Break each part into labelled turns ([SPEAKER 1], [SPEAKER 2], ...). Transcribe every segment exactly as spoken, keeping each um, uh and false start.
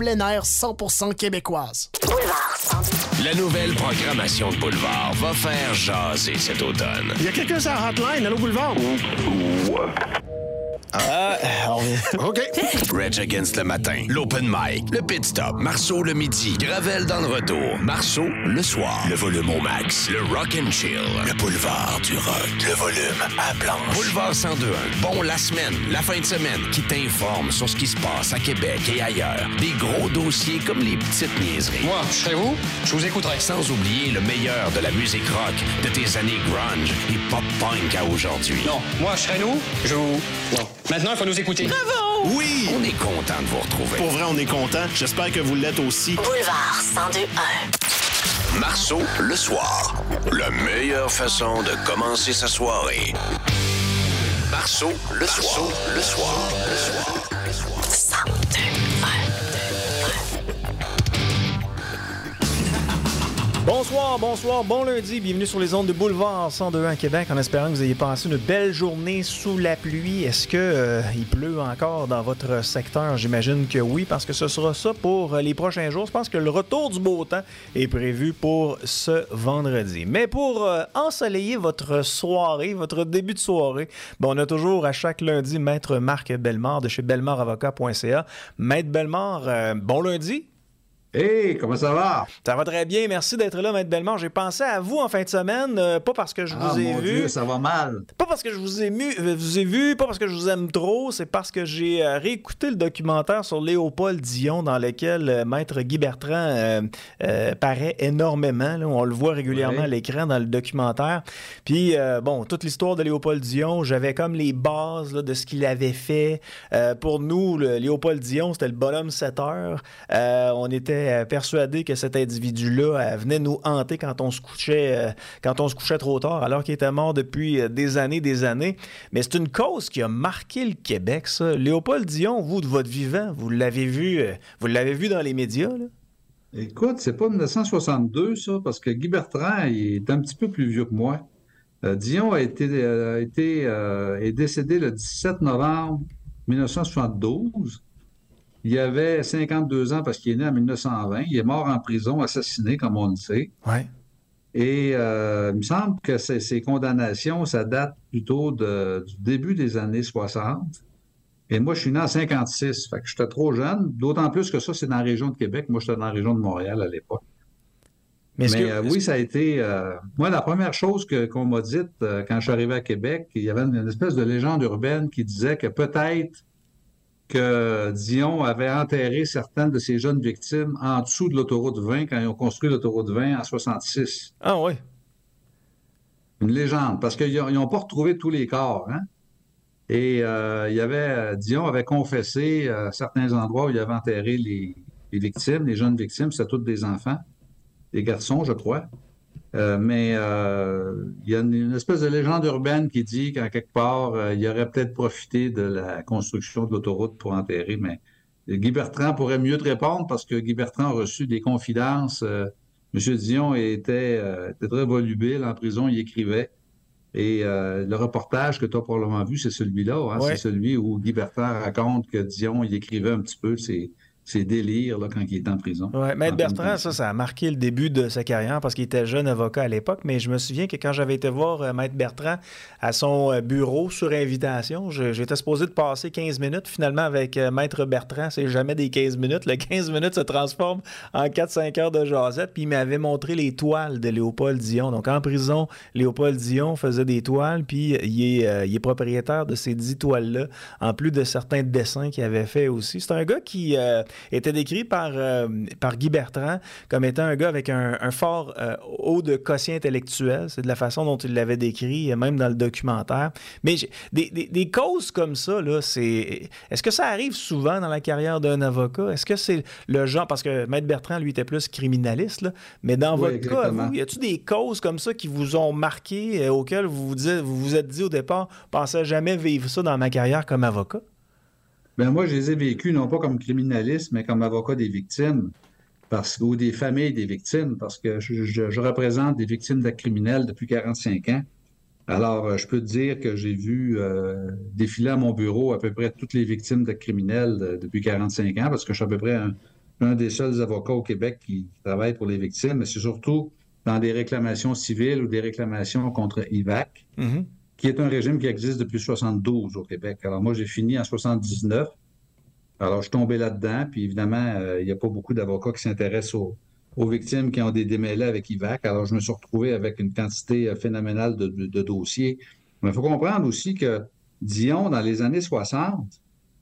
[SPEAKER 1] plein air cent pour cent québécoise.
[SPEAKER 2] Boulevard cent deux.
[SPEAKER 3] La nouvelle programmation de Boulevard va faire jaser cet automne.
[SPEAKER 1] Il y a quelqu'un sur la hotline, allô Boulevard?
[SPEAKER 4] Ah,
[SPEAKER 1] OK.
[SPEAKER 3] Reg Against le matin, l'open mic, le pit stop, Marceau le midi, Gravel dans le retour, Marceau le soir, le volume au max, le rock and chill, le boulevard du rock, le volume à blanche. Boulevard cent deux point un, bon la semaine, la fin de semaine, qui t'informe sur ce qui se passe à Québec et ailleurs. Des gros dossiers comme les petites niaiseries.
[SPEAKER 4] moi, je serais vous, je vous écouterais.
[SPEAKER 3] Sans oublier le meilleur de la musique rock de tes années grunge et pop-punk à aujourd'hui.
[SPEAKER 4] Non, moi, je serais nous, je vous... Non. Maintenant, il faut nous écouter.
[SPEAKER 1] Bravo! Oui!
[SPEAKER 3] On est content de vous retrouver.
[SPEAKER 1] Pour vrai, on est content. J'espère que vous l'êtes aussi.
[SPEAKER 2] Boulevard cent deux un.
[SPEAKER 3] Marceau le soir. La meilleure façon de commencer sa soirée. Marceau le soir. Le soir. Le soir. Le soir.
[SPEAKER 2] cent deux un.
[SPEAKER 5] Bonsoir, bonsoir, bon lundi, bienvenue sur les ondes de Boulevard cent deux à Québec, en espérant que vous ayez passé une belle journée sous la pluie. Est-ce que euh, il pleut encore dans votre secteur? J'imagine que oui, parce que ce sera ça pour les prochains jours. Je pense que le retour du beau temps est prévu pour ce vendredi. Mais pour euh, ensoleiller votre soirée, votre début de soirée, bon, on a toujours à chaque lundi Maître Marc Bellemare de chez bellemare avocat point c a. Maître Bellemare, euh, bon lundi.
[SPEAKER 6] Hey, comment ça va?
[SPEAKER 5] Ça va très bien, merci d'être là, Maître Bellemare. J'ai pensé à vous en fin de semaine, euh, pas parce que je
[SPEAKER 6] Ah,
[SPEAKER 5] vous ai
[SPEAKER 6] mon
[SPEAKER 5] vu.
[SPEAKER 6] Dieu, ça va mal.
[SPEAKER 5] Pas parce que je vous ai, mu- euh, vous ai vu, pas parce que je vous aime trop, c'est parce que j'ai euh, réécouté le documentaire sur Léopold Dion dans lequel euh, Maître Guy Bertrand euh, euh, paraît énormément. Là. On le voit régulièrement
[SPEAKER 6] Oui.
[SPEAKER 5] à l'écran dans le documentaire. Puis, euh, bon, toute l'histoire de Léopold Dion, j'avais comme les bases là, de ce qu'il avait fait. Euh, pour nous, le Léopold Dion, c'était le bonhomme sept heures. Euh, on était euh, persuadés que cet individu-là euh, venait nous hanter quand on se couchait euh, quand on se couchait trop tard, alors qu'il était mort depuis euh, des années, des années. Mais c'est une cause qui a marqué le Québec, ça. Léopold Dion, vous, de votre vivant, vous l'avez vu, euh, vous l'avez vu dans les médias, là?
[SPEAKER 6] Écoute, c'est pas dix-neuf cent soixante-deux, ça, parce que Guy Bertrand, il est un petit peu plus vieux que moi. Euh, Dion a été, euh, a été euh, est décédé le dix-sept novembre mille neuf cent soixante-douze. Il avait cinquante-deux ans parce qu'il est né en mille neuf cent vingt. Il est mort en prison, assassiné, comme on le sait.
[SPEAKER 5] Ouais.
[SPEAKER 6] Et euh, il me semble que ces, ces condamnations, ça date plutôt de- du début des années soixante. Et moi, je suis né en cinquante-six, fait que j'étais trop jeune. D'autant plus que ça, c'est dans la région de Québec. Moi, j'étais dans la région de Montréal à l'époque.
[SPEAKER 5] Mais, est-ce
[SPEAKER 6] Mais
[SPEAKER 5] que-
[SPEAKER 6] euh, oui, ça a été... euh, moi, la première chose que, qu'on m'a dite euh, quand je suis arrivé à Québec, il y avait une, une espèce de légende urbaine qui disait que peut-être que Dion avait enterré certaines de ses jeunes victimes en dessous de l'autoroute vingt quand ils ont construit l'autoroute vingt en soixante-six.
[SPEAKER 5] Ah oui.
[SPEAKER 6] Une légende, parce qu'ils n'ont pas retrouvé tous les corps, hein? Et euh, il y avait, Dion avait confessé euh, certains endroits où il avait enterré les, les victimes, les jeunes victimes, c'était tous des enfants, des garçons, je crois. Euh, mais euh, il y a une, une espèce de légende urbaine qui dit qu'en quelque part, euh, il aurait peut-être profité de la construction de l'autoroute pour enterrer, mais Guy Bertrand pourrait mieux te répondre parce que Guy Bertrand a reçu des confidences. Euh, M. Dion était, euh, était très volubile en prison, il écrivait. Et euh, le reportage que tu as probablement vu, c'est celui-là. Hein?
[SPEAKER 5] Ouais.
[SPEAKER 6] C'est celui où Guy Bertrand raconte que Dion, il écrivait un petit peu ses, ses délires là, quand il était en prison.
[SPEAKER 5] Ouais, Maître
[SPEAKER 6] En
[SPEAKER 5] Bertrand,
[SPEAKER 6] pleine
[SPEAKER 5] ça, ça a marqué le début de sa carrière parce qu'il était jeune avocat à l'époque, mais je me souviens que quand j'avais été voir euh, Maître Bertrand à son euh, bureau sur invitation, je- j'étais supposé de passer quinze minutes. Finalement, avec euh, Maître Bertrand, c'est jamais des quinze minutes. Le quinze minutes se transforme en quatre cinq heures de jasette, puis il m'avait montré les toiles de Léopold Dion. Donc, en prison, Léopold Dion faisait des toiles, puis il est, euh, il est propriétaire de ces dix toiles-là, en plus de certains dessins qu'il avait fait aussi. C'est un gars qui euh, était décrit par, euh, par Guy Bertrand comme étant un gars avec un, un fort euh, haut de quotient intellectuel. C'est de la façon dont il l'avait décrit, même dans le documentaire. Mais j'ai- des, des, des causes comme ça, là, c'est... Est-ce que ça arrive souvent dans la carrière d'un avocat? Est-ce que c'est le genre... Parce que Maître Bertrand, lui, était plus criminaliste, là. Mais dans
[SPEAKER 6] Oui,
[SPEAKER 5] votre
[SPEAKER 6] exactement.
[SPEAKER 5] cas, vous, y a-t-il des causes comme ça qui vous ont marqué, euh, auxquelles vous vous, dites, vous vous êtes dit au départ, « Je pensais jamais vivre ça dans ma carrière comme avocat ».
[SPEAKER 6] Ben moi, je les ai vécus non pas comme criminaliste, mais comme avocat des victimes, parce ou des familles des victimes, parce que je, je- je représente des victimes d'actes criminels depuis quarante-cinq ans. Alors, euh, je peux te dire que j'ai vu euh, défiler à mon bureau à peu près toutes les victimes d'actes criminels euh, depuis quarante-cinq ans, parce que je suis à peu près un, suis un des seuls avocats au Québec qui travaille pour les victimes, mais c'est surtout dans des réclamations civiles ou des réclamations contre I V A C, mm-hmm. qui est un régime qui existe depuis soixante-douze au Québec. Alors moi, j'ai fini en soixante-dix-neuf. Alors, je suis tombé là-dedans, puis évidemment, il euh, n'y a pas beaucoup d'avocats qui s'intéressent aux, aux victimes qui ont des démêlés avec I V A C. Alors, je me suis retrouvé avec une quantité euh, phénoménale de, de, de dossiers. Mais il faut comprendre aussi que Dion, dans les années soixante,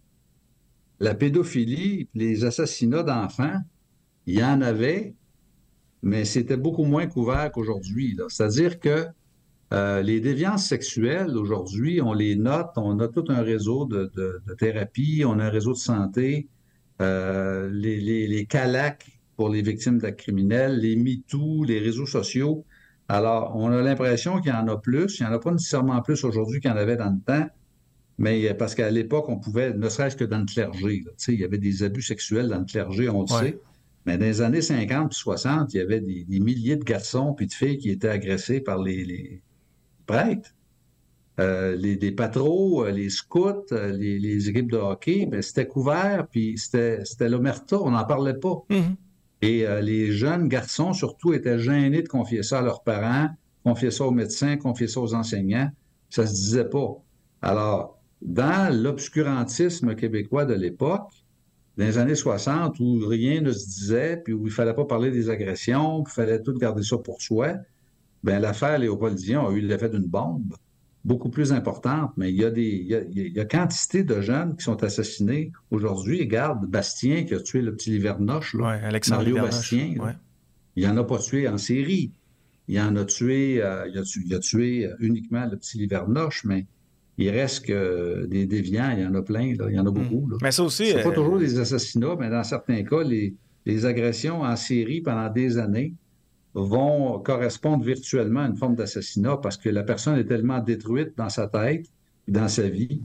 [SPEAKER 6] la pédophilie, les assassinats d'enfants, il y en avait, mais c'était beaucoup moins couvert qu'aujourd'hui. Là. C'est-à-dire que euh, les déviances sexuelles, aujourd'hui, on les note, on a tout un réseau de, de, de thérapie, on a un réseau de santé, euh, les, les, les C A L A C pour les victimes d'actes criminels, les MeToo, les réseaux sociaux. Alors, on a l'impression qu'il y en a plus. Il n'y en a pas nécessairement plus aujourd'hui qu'il y en avait dans le temps, mais parce qu'à l'époque, on pouvait, ne serait-ce que dans le clergé, là, il y avait des abus sexuels dans le clergé, on le ouais. sait. Mais dans les années cinquante et soixante, il y avait des, des milliers de garçons puis de filles qui étaient agressés par les, les prêtres. Euh, les, les patros, les scouts, les, les équipes de hockey, ben, c'était couvert, puis c'était, c'était l'omerta, on n'en parlait pas. Mm-hmm. Et euh, les jeunes garçons, surtout, étaient gênés de confier ça à leurs parents, confier ça aux médecins, confier ça aux enseignants. Ça se disait pas. Alors, dans l'obscurantisme québécois de l'époque, dans les années soixante, où rien ne se disait, puis où il ne fallait pas parler des agressions, puis il fallait tout garder ça pour soi, bien, l'affaire Léopold Dion a eu l'effet d'une bombe, beaucoup plus importante, mais il y a des, il y a, il y a quantité de jeunes qui sont assassinés aujourd'hui. Regarde, Bastien qui a tué le petit Livernoche, là, ouais, Alexandre Mario Livernoche. Bastien, là, ouais. il en a pas tué en série. Il en a tué, euh, il, a tué il a tué uniquement le petit Livernoche, mais il reste que des déviants, il y en a plein, là, il y en a beaucoup. Là.
[SPEAKER 5] Mais ça aussi,
[SPEAKER 6] c'est
[SPEAKER 5] euh...
[SPEAKER 6] pas toujours des assassinats, mais dans certains cas, les, les agressions en série pendant des années vont correspondre virtuellement à une forme d'assassinat parce que la personne est tellement détruite dans sa tête, dans sa vie,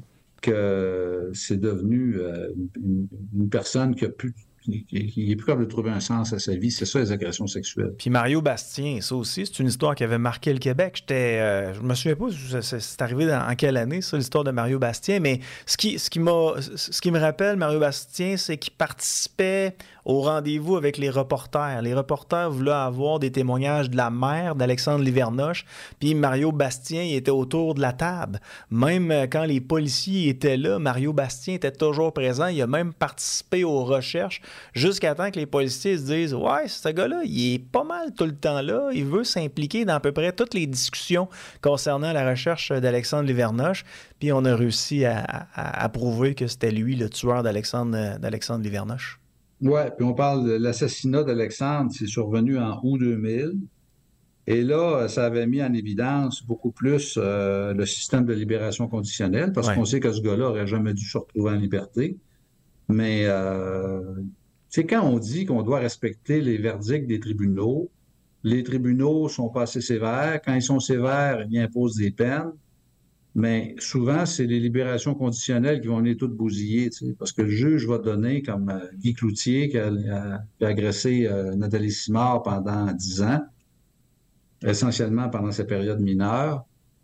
[SPEAKER 6] que c'est devenu euh, une, une personne qui a pu... Il est plus capable de trouver un sens à sa vie. C'est ça, les agressions sexuelles.
[SPEAKER 5] Puis Mario Bastien, ça aussi, c'est une histoire qui avait marqué le Québec. J'étais, euh, je me souviens pas, c'est arrivé dans, en quelle année, ça, l'histoire de Mario Bastien, mais ce qui, ce qui, m'a, ce qui me rappelle, Mario Bastien, c'est qu'il participait au rendez-vous avec les reporters. Les reporters voulaient avoir des témoignages de la mère d'Alexandre Livernoche, puis Mario Bastien, il était autour de la table. Même quand les policiers étaient là, Mario Bastien était toujours présent. Il a même participé aux recherches jusqu'à temps que les policiers se disent « Ouais, ce gars-là, il est pas mal tout le temps là. Il veut s'impliquer dans à peu près toutes les discussions concernant la recherche d'Alexandre Livernoche. » Puis on a réussi à, à, à prouver que c'était lui le tueur d'Alexandre, d'Alexandre Livernoche.
[SPEAKER 6] Oui, puis on parle de l'assassinat d'Alexandre, c'est survenu en août deux mille. Et là, ça avait mis en évidence beaucoup plus euh, le système de libération conditionnelle, parce ouais. qu'on sait que ce gars-là n'aurait jamais dû se retrouver en liberté. Mais euh, c'est quand on dit qu'on doit respecter les verdicts des tribunaux, les tribunaux sont pas assez sévères. Quand ils sont sévères, ils imposent des peines. Mais souvent, c'est les libérations conditionnelles qui vont venir toutes bousiller, tu sais, parce que le juge va donner, comme euh, Guy Cloutier, qui a, a, qui a agressé euh, Nathalie Simard pendant dix ans, essentiellement pendant sa période mineure.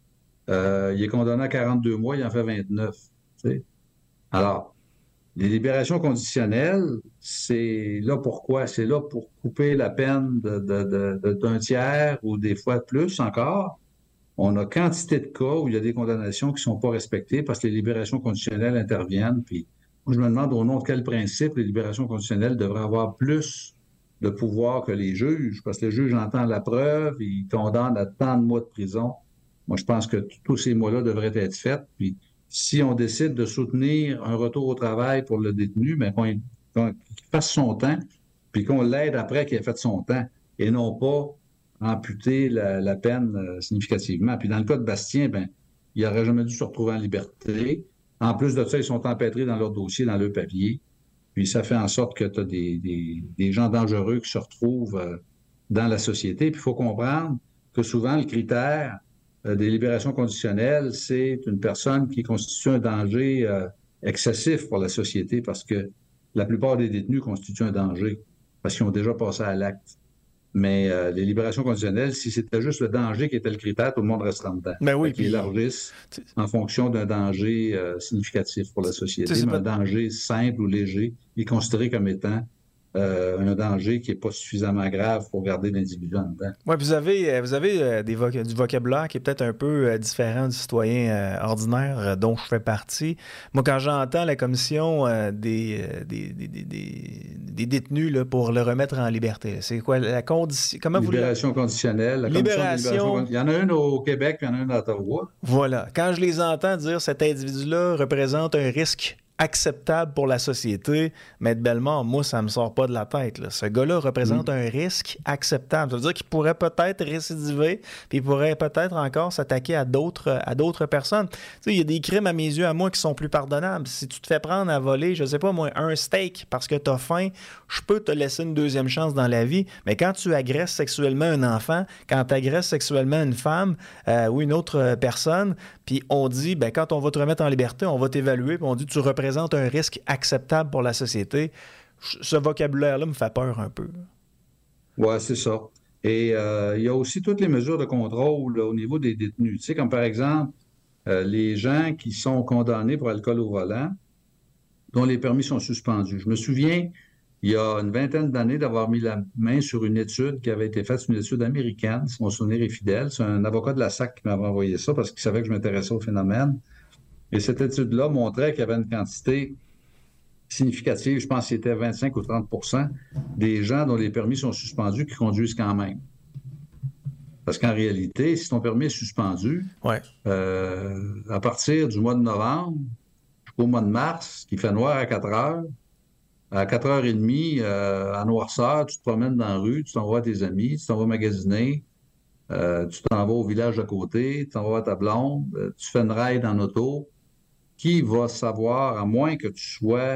[SPEAKER 6] Euh, il est condamné à quarante-deux mois, il en fait vingt-neuf. Tu sais. Alors, les libérations conditionnelles, c'est là pourquoi? C'est là pour couper la peine de, de, de, de, d'un tiers ou des fois plus encore. On a quantité de cas où il y a des condamnations qui ne sont pas respectées parce que les libérations conditionnelles interviennent. Puis, moi, je me demande au nom de quel principe les libérations conditionnelles devraient avoir plus de pouvoir que les juges, parce que le juge entend la preuve, il condamne à tant de mois de prison. Moi, je pense que tous ces mois-là devraient être faits. Puis, si on décide de soutenir un retour au travail pour le détenu, bien, qu'on, qu'on, qu'il fasse son temps, puis qu'on l'aide après qu'il ait fait son temps, et non pas amputer la, la peine euh, significativement. Puis dans le cas de Bastien, ben, il n'aurait jamais dû se retrouver en liberté. En plus de ça, ils sont empêtrés dans leur dossier, dans leur papier. Puis ça fait en sorte que tu as des, des, des gens dangereux qui se retrouvent euh, dans la société. Puis il faut comprendre que souvent, le critère euh, des libérations conditionnelles, c'est une personne qui constitue un danger euh, excessif pour la société parce que la plupart des détenus constituent un danger parce qu'ils ont déjà passé à l'acte. Mais euh, les libérations conditionnelles, si c'était juste le danger qui était le critère, tout le monde resterait dedans.
[SPEAKER 5] Ben oui, puis...
[SPEAKER 6] Ils élargissent en fonction d'un danger euh, significatif pour la société. Mais un danger simple ou léger, il est considéré comme étant euh, un danger qui n'est pas suffisamment grave pour garder l'individu en dedans.
[SPEAKER 5] Oui, vous avez, vous avez euh, des voc- du vocabulaire qui est peut-être un peu euh, différent du citoyen euh, ordinaire euh, dont je fais partie. Moi, quand j'entends la commission euh, des, euh, des, des, des, des, des détenus là, pour le remettre en liberté, c'est quoi la condition? Comment
[SPEAKER 6] libération
[SPEAKER 5] vous...
[SPEAKER 6] conditionnelle. La
[SPEAKER 5] libération...
[SPEAKER 6] libération... Il y en a une au Québec, puis il y en a une à Ottawa.
[SPEAKER 5] Voilà. Quand je les entends dire cet individu-là représente un risque acceptable pour la société, Maître Bellemare, moi, ça me sort pas de la tête. Là. Ce gars-là représente mmh. un risque acceptable. Ça veut dire qu'il pourrait peut-être récidiver, puis il pourrait peut-être encore s'attaquer à d'autres, à d'autres personnes. Tu sais, il y a des crimes, à mes yeux, à moi, qui sont plus pardonnables. Si tu te fais prendre à voler, je sais pas moi, un steak parce que tu as faim, je peux te laisser une deuxième chance dans la vie, mais quand tu agresses sexuellement un enfant, quand tu agresses sexuellement une femme euh, ou une autre personne, puis on dit, ben quand on va te remettre en liberté, on va t'évaluer, puis on dit, tu représentes un risque acceptable pour la société. Ce vocabulaire-là me fait peur un peu.
[SPEAKER 6] Oui, c'est ça. Et euh, il y a aussi toutes les mesures de contrôle là, au niveau des détenus. Tu sais, comme par exemple, euh, les gens qui sont condamnés pour alcool au volant, dont les permis sont suspendus. Je me souviens, il y a une vingtaine d'années, d'avoir mis la main sur une étude qui avait été faite, une étude américaine, si mon souvenir est fidèle. C'est un avocat de la S A C qui m'avait envoyé ça parce qu'il savait que je m'intéressais au phénomène. Et cette étude-là montrait qu'il y avait une quantité significative, je pense que c'était vingt-cinq ou trente pour cent des gens dont les permis sont suspendus qui conduisent quand même. Parce qu'en réalité, si ton permis est suspendu,
[SPEAKER 5] ouais.
[SPEAKER 6] euh, à partir du mois de novembre jusqu'au mois de mars, qui fait noir à quatre heures, à quatre heures trente, euh, à noirceur, tu te promènes dans la rue, tu t'en vas à tes amis, tu t'en vas magasiner, euh, tu t'en vas au village à côté, tu t'en vas à ta blonde, euh, tu fais une ride en auto. Qui va savoir, à moins que tu sois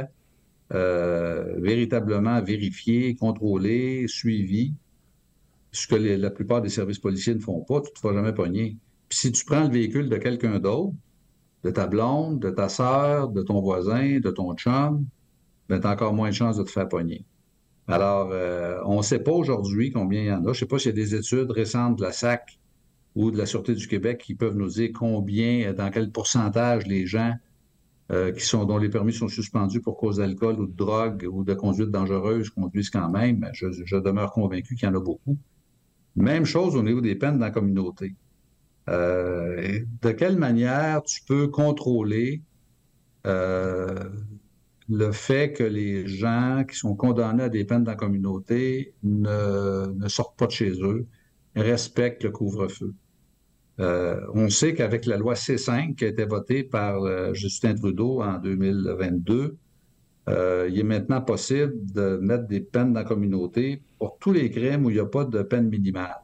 [SPEAKER 6] euh, véritablement vérifié, contrôlé, suivi, ce que les, la plupart des services policiers ne font pas, tu ne te feras jamais pogner. Puis si tu prends le véhicule de quelqu'un d'autre, de ta blonde, de ta sœur, de ton voisin, de ton chum, ben, tu as encore moins de chances de te faire pogner. Alors, euh, on ne sait pas aujourd'hui combien il y en a. Je ne sais pas s'il y a des études récentes de la S A C ou de la Sûreté du Québec qui peuvent nous dire combien, dans quel pourcentage les gens Euh, qui sont, dont les permis sont suspendus pour cause d'alcool ou de drogue ou de conduite dangereuse conduisent quand même. Je, je demeure convaincu qu'il y en a beaucoup. Même chose au niveau des peines dans la communauté. Euh, de quelle manière tu peux contrôler euh, le fait que les gens qui sont condamnés à des peines dans la communauté ne, ne sortent pas de chez eux, respectent le couvre-feu? Euh, on sait qu'avec la loi C cinq qui a été votée par euh, Justin Trudeau en deux mille vingt-deux, euh, il est maintenant possible de mettre des peines dans la communauté pour tous les crimes où il n'y a pas de peine minimale.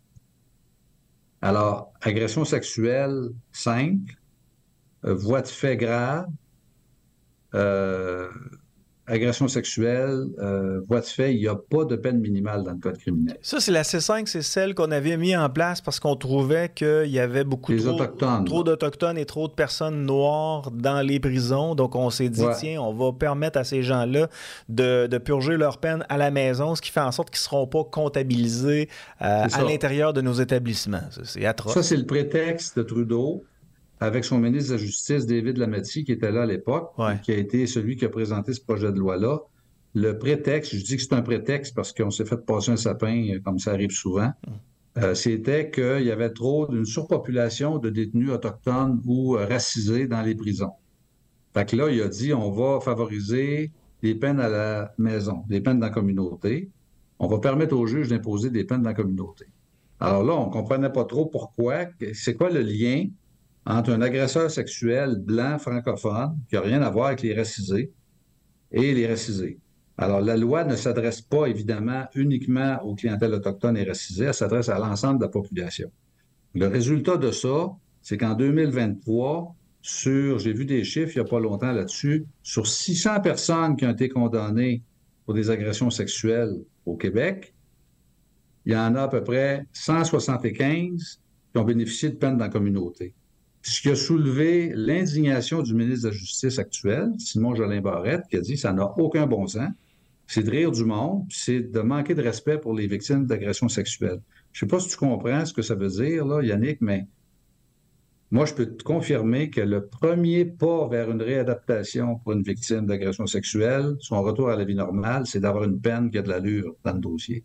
[SPEAKER 6] Alors, agression sexuelle simple, euh, voie de fait grave, euh, agression sexuelle, euh, voie de fait, il n'y a pas de peine minimale dans le code criminel.
[SPEAKER 5] Ça, c'est la C cinq, c'est celle qu'on avait mis en place parce qu'on trouvait qu'il y avait beaucoup
[SPEAKER 6] les
[SPEAKER 5] trop,
[SPEAKER 6] autochtones,
[SPEAKER 5] trop d'Autochtones et trop de personnes noires dans les prisons. Donc, on s'est dit, ouais. tiens, on va permettre à ces gens-là de, de purger leur peine à la maison, ce qui fait en sorte qu'ils ne seront pas comptabilisés euh, à l'intérieur de nos établissements. Ça, c'est atroce.
[SPEAKER 6] Ça, c'est le prétexte de Trudeau, avec son ministre de la Justice, David Lametti, qui était là à l'époque,
[SPEAKER 5] ouais.
[SPEAKER 6] qui a été celui qui a présenté ce projet de loi-là. Le prétexte, je dis que c'est un prétexte parce qu'on s'est fait passer un sapin, comme ça arrive souvent, mmh. euh, c'était qu'il y avait trop d'une surpopulation de détenus autochtones ou euh, racisés dans les prisons. Fait que là, il a dit, on va favoriser les peines à la maison, des peines dans la communauté. On va permettre aux juges d'imposer des peines dans la communauté. Alors là, on ne comprenait pas trop pourquoi. C'est quoi le lien entre un agresseur sexuel blanc francophone, qui n'a rien à voir avec les racisés, et les racisés. Alors, la loi ne s'adresse pas, évidemment, uniquement aux clientèles autochtones et racisées, elle s'adresse à l'ensemble de la population. Le résultat de ça, c'est qu'en deux mille vingt-trois, sur, j'ai vu des chiffres il n'y a pas longtemps là-dessus, sur six cents personnes qui ont été condamnées pour des agressions sexuelles au Québec, il y en a à peu près cent soixante-quinze qui ont bénéficié de peines dans la communauté. Ce qui a soulevé l'indignation du ministre de la Justice actuel, Simon Jolin Barrette, qui a dit « ça n'a aucun bon sens ». C'est de rire du monde, c'est de manquer de respect pour les victimes d'agressions sexuelles. Je ne sais pas si tu comprends ce que ça veut dire, là, Yannick, mais moi, je peux te confirmer que le premier pas vers une réadaptation pour une victime d'agression sexuelle, son retour à la vie normale, c'est d'avoir une peine qui a de l'allure dans le dossier.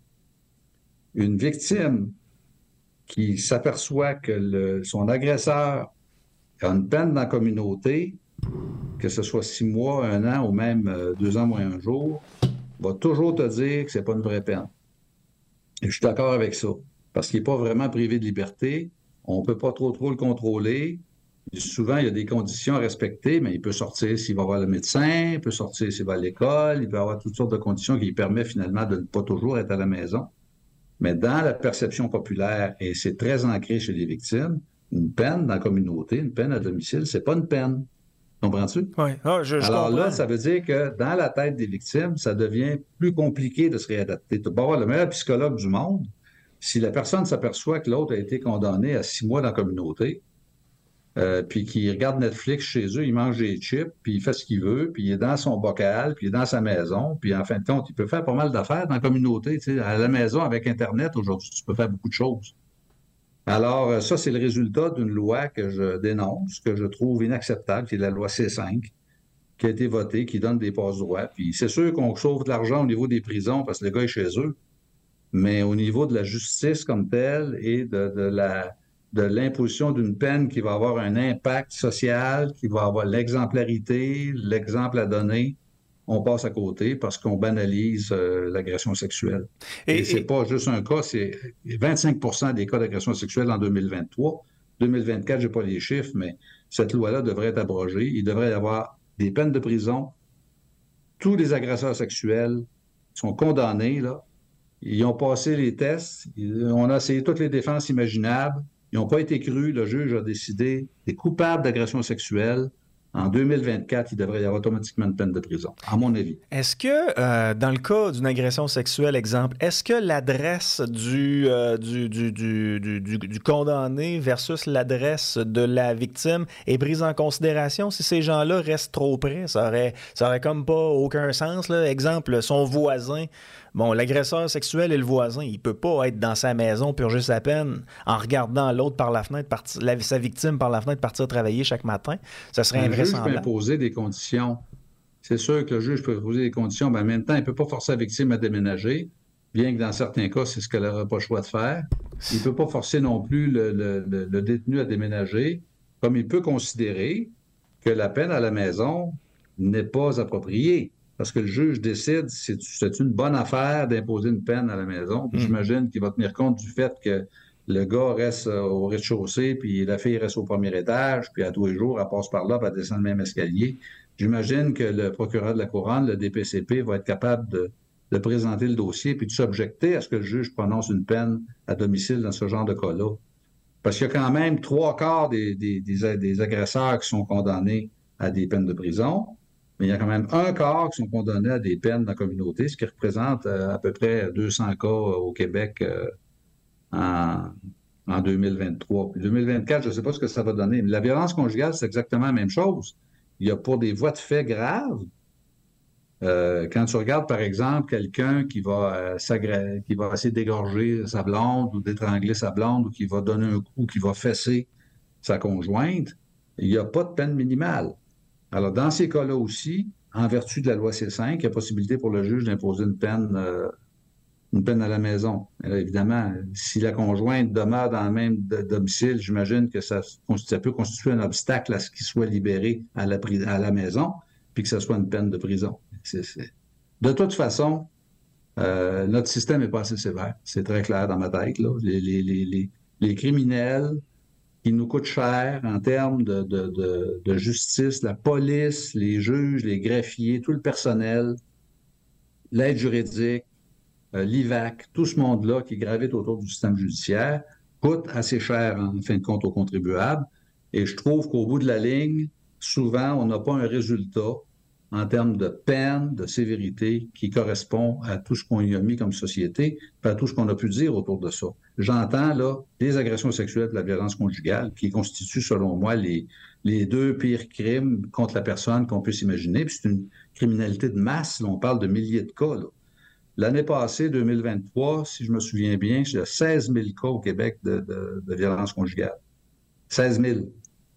[SPEAKER 6] Une victime qui s'aperçoit que le, son agresseur a une peine dans la communauté, que ce soit six mois, un an ou même euh, deux ans moins un jour, va toujours te dire que c'est pas une vraie peine. Et je suis d'accord avec ça, parce qu'il n'est pas vraiment privé de liberté. On ne peut pas trop trop le contrôler. Souvent, il y a des conditions à respecter, mais il peut sortir s'il va voir le médecin, il peut sortir s'il va à l'école, il peut avoir toutes sortes de conditions qui lui permettent finalement de ne pas toujours être à la maison. Mais dans la perception populaire, et c'est très ancré chez les victimes, une peine dans la communauté, une peine à domicile, c'est pas une peine. Comprends-tu?
[SPEAKER 5] Oui. Ah, je, je
[SPEAKER 6] Alors
[SPEAKER 5] comprends.
[SPEAKER 6] là, ça veut dire que dans la tête des victimes, ça devient plus compliqué de se réadapter. Tu peux avoir le meilleur psychologue du monde. Si la personne s'aperçoit que l'autre a été condamné à six mois dans la communauté, euh, puis qu'il regarde Netflix chez eux, il mange des chips, puis il fait ce qu'il veut, puis il est dans son bocal, puis il est dans sa maison, puis en fin de compte, il peut faire pas mal d'affaires dans la communauté. Tu sais, à la maison, avec Internet, aujourd'hui, tu peux faire beaucoup de choses. Alors, ça, c'est le résultat d'une loi que je dénonce, que je trouve inacceptable, qui est la loi C cinq, qui a été votée, qui donne des passe-droits. Puis c'est sûr qu'on sauve de l'argent au niveau des prisons parce que le gars est chez eux, mais au niveau de la justice comme telle et de, de la de l'imposition d'une peine qui va avoir un impact social, qui va avoir l'exemplarité, l'exemple à donner, on passe à côté parce qu'on banalise euh, l'agression sexuelle. Et, et c'est et... pas juste un cas, c'est vingt-cinq pour cent des cas d'agression sexuelle en deux mille vingt-trois. deux mille vingt-quatre, j'ai pas les chiffres, mais cette loi-là devrait être abrogée. Il devrait y avoir des peines de prison. Tous les agresseurs sexuels sont condamnés, là. Ils ont passé les tests. On a essayé toutes les défenses imaginables. Ils n'ont pas été crus. Le juge a décidé des coupables d'agression sexuelle. En deux mille vingt-quatre, il devrait y avoir automatiquement une peine de prison, à mon avis.
[SPEAKER 5] Est-ce que, euh, dans le cas d'une agression sexuelle, exemple, est-ce que l'adresse du, euh, du, du, du, du, du, du condamné versus l'adresse de la victime est prise en considération? Si ces gens-là restent trop près, ça aurait, ça aurait comme pas aucun sens, là. Exemple, son voisin. Bon, l'agresseur sexuel et le voisin, il peut pas être dans sa maison, purger sa peine, en regardant l'autre par la fenêtre, partir, la, sa victime par la fenêtre partir travailler chaque matin. Ça serait invraisemblable.
[SPEAKER 6] Le juge peut imposer des conditions. C'est sûr que le juge peut imposer des conditions, mais en même temps, il ne peut pas forcer la victime à déménager, bien que dans certains cas, c'est ce qu'elle n'aura pas le choix de faire. Il ne peut pas forcer non plus le, le, le, le détenu à déménager, comme il peut considérer que la peine à la maison n'est pas appropriée. Parce que le juge décide si c'est une bonne affaire d'imposer une peine à la maison. Puis mmh. J'imagine qu'il va tenir compte du fait que le gars reste au rez-de-chaussée, puis la fille reste au premier étage, puis à tous les jours, elle passe par là, puis elle descend le même escalier. J'imagine que le procureur de la Couronne, le D P C P, va être capable de, de présenter le dossier puis de s'objecter à ce que le juge prononce une peine à domicile dans ce genre de cas-là. Parce qu'il y a quand même trois quarts des, des, des, des agresseurs qui sont condamnés à des peines de prison. Mais il y a quand même un quart qui sont condamnés à des peines dans la communauté, ce qui représente euh, à peu près deux cents cas euh, au Québec euh, en, en deux mille vingt-trois. Puis deux mille vingt-quatre, je ne sais pas ce que ça va donner. Mais la violence conjugale, c'est exactement la même chose. Il y a pour des voies de fait graves, euh, quand tu regardes, par exemple, quelqu'un qui va euh, s'agré... qui va essayer d'égorger sa blonde ou d'étrangler sa blonde ou qui va donner un coup, qui va fesser sa conjointe, il n'y a pas de peine minimale. Alors, dans ces cas-là aussi, en vertu de la loi C cinq, il y a possibilité pour le juge d'imposer une peine, euh, une peine à la maison. Alors, évidemment, si la conjointe demeure dans le même domicile, j'imagine que ça, ça peut constituer un obstacle à ce qu'il soit libéré à la, à la maison, puis que ce soit une peine de prison. C'est, c'est... De toute façon, euh, notre système n'est pas assez sévère. C'est très clair dans ma tête, là. Les, les, les, les, les criminels qui nous coûtent cher en termes de, de, de, de justice, la police, les juges, les greffiers, tout le personnel, l'aide juridique, euh, l'I V A C, tout ce monde-là qui gravite autour du système judiciaire, coûte assez cher en fin de compte aux contribuables. Et je trouve qu'au bout de la ligne, souvent, on n'a pas un résultat en termes de peine, de sévérité, qui correspond à tout ce qu'on y a mis comme société, puis à tout ce qu'on a pu dire autour de ça. J'entends, là, les agressions sexuelles et la violence conjugale, qui constituent, selon moi, les, les deux pires crimes contre la personne qu'on puisse imaginer. Puis c'est une criminalité de masse, là, on parle de milliers de cas, là. L'année passée, deux mille vingt-trois, si je me souviens bien, il y a seize mille cas au Québec de, de, de violence conjugale. seize mille.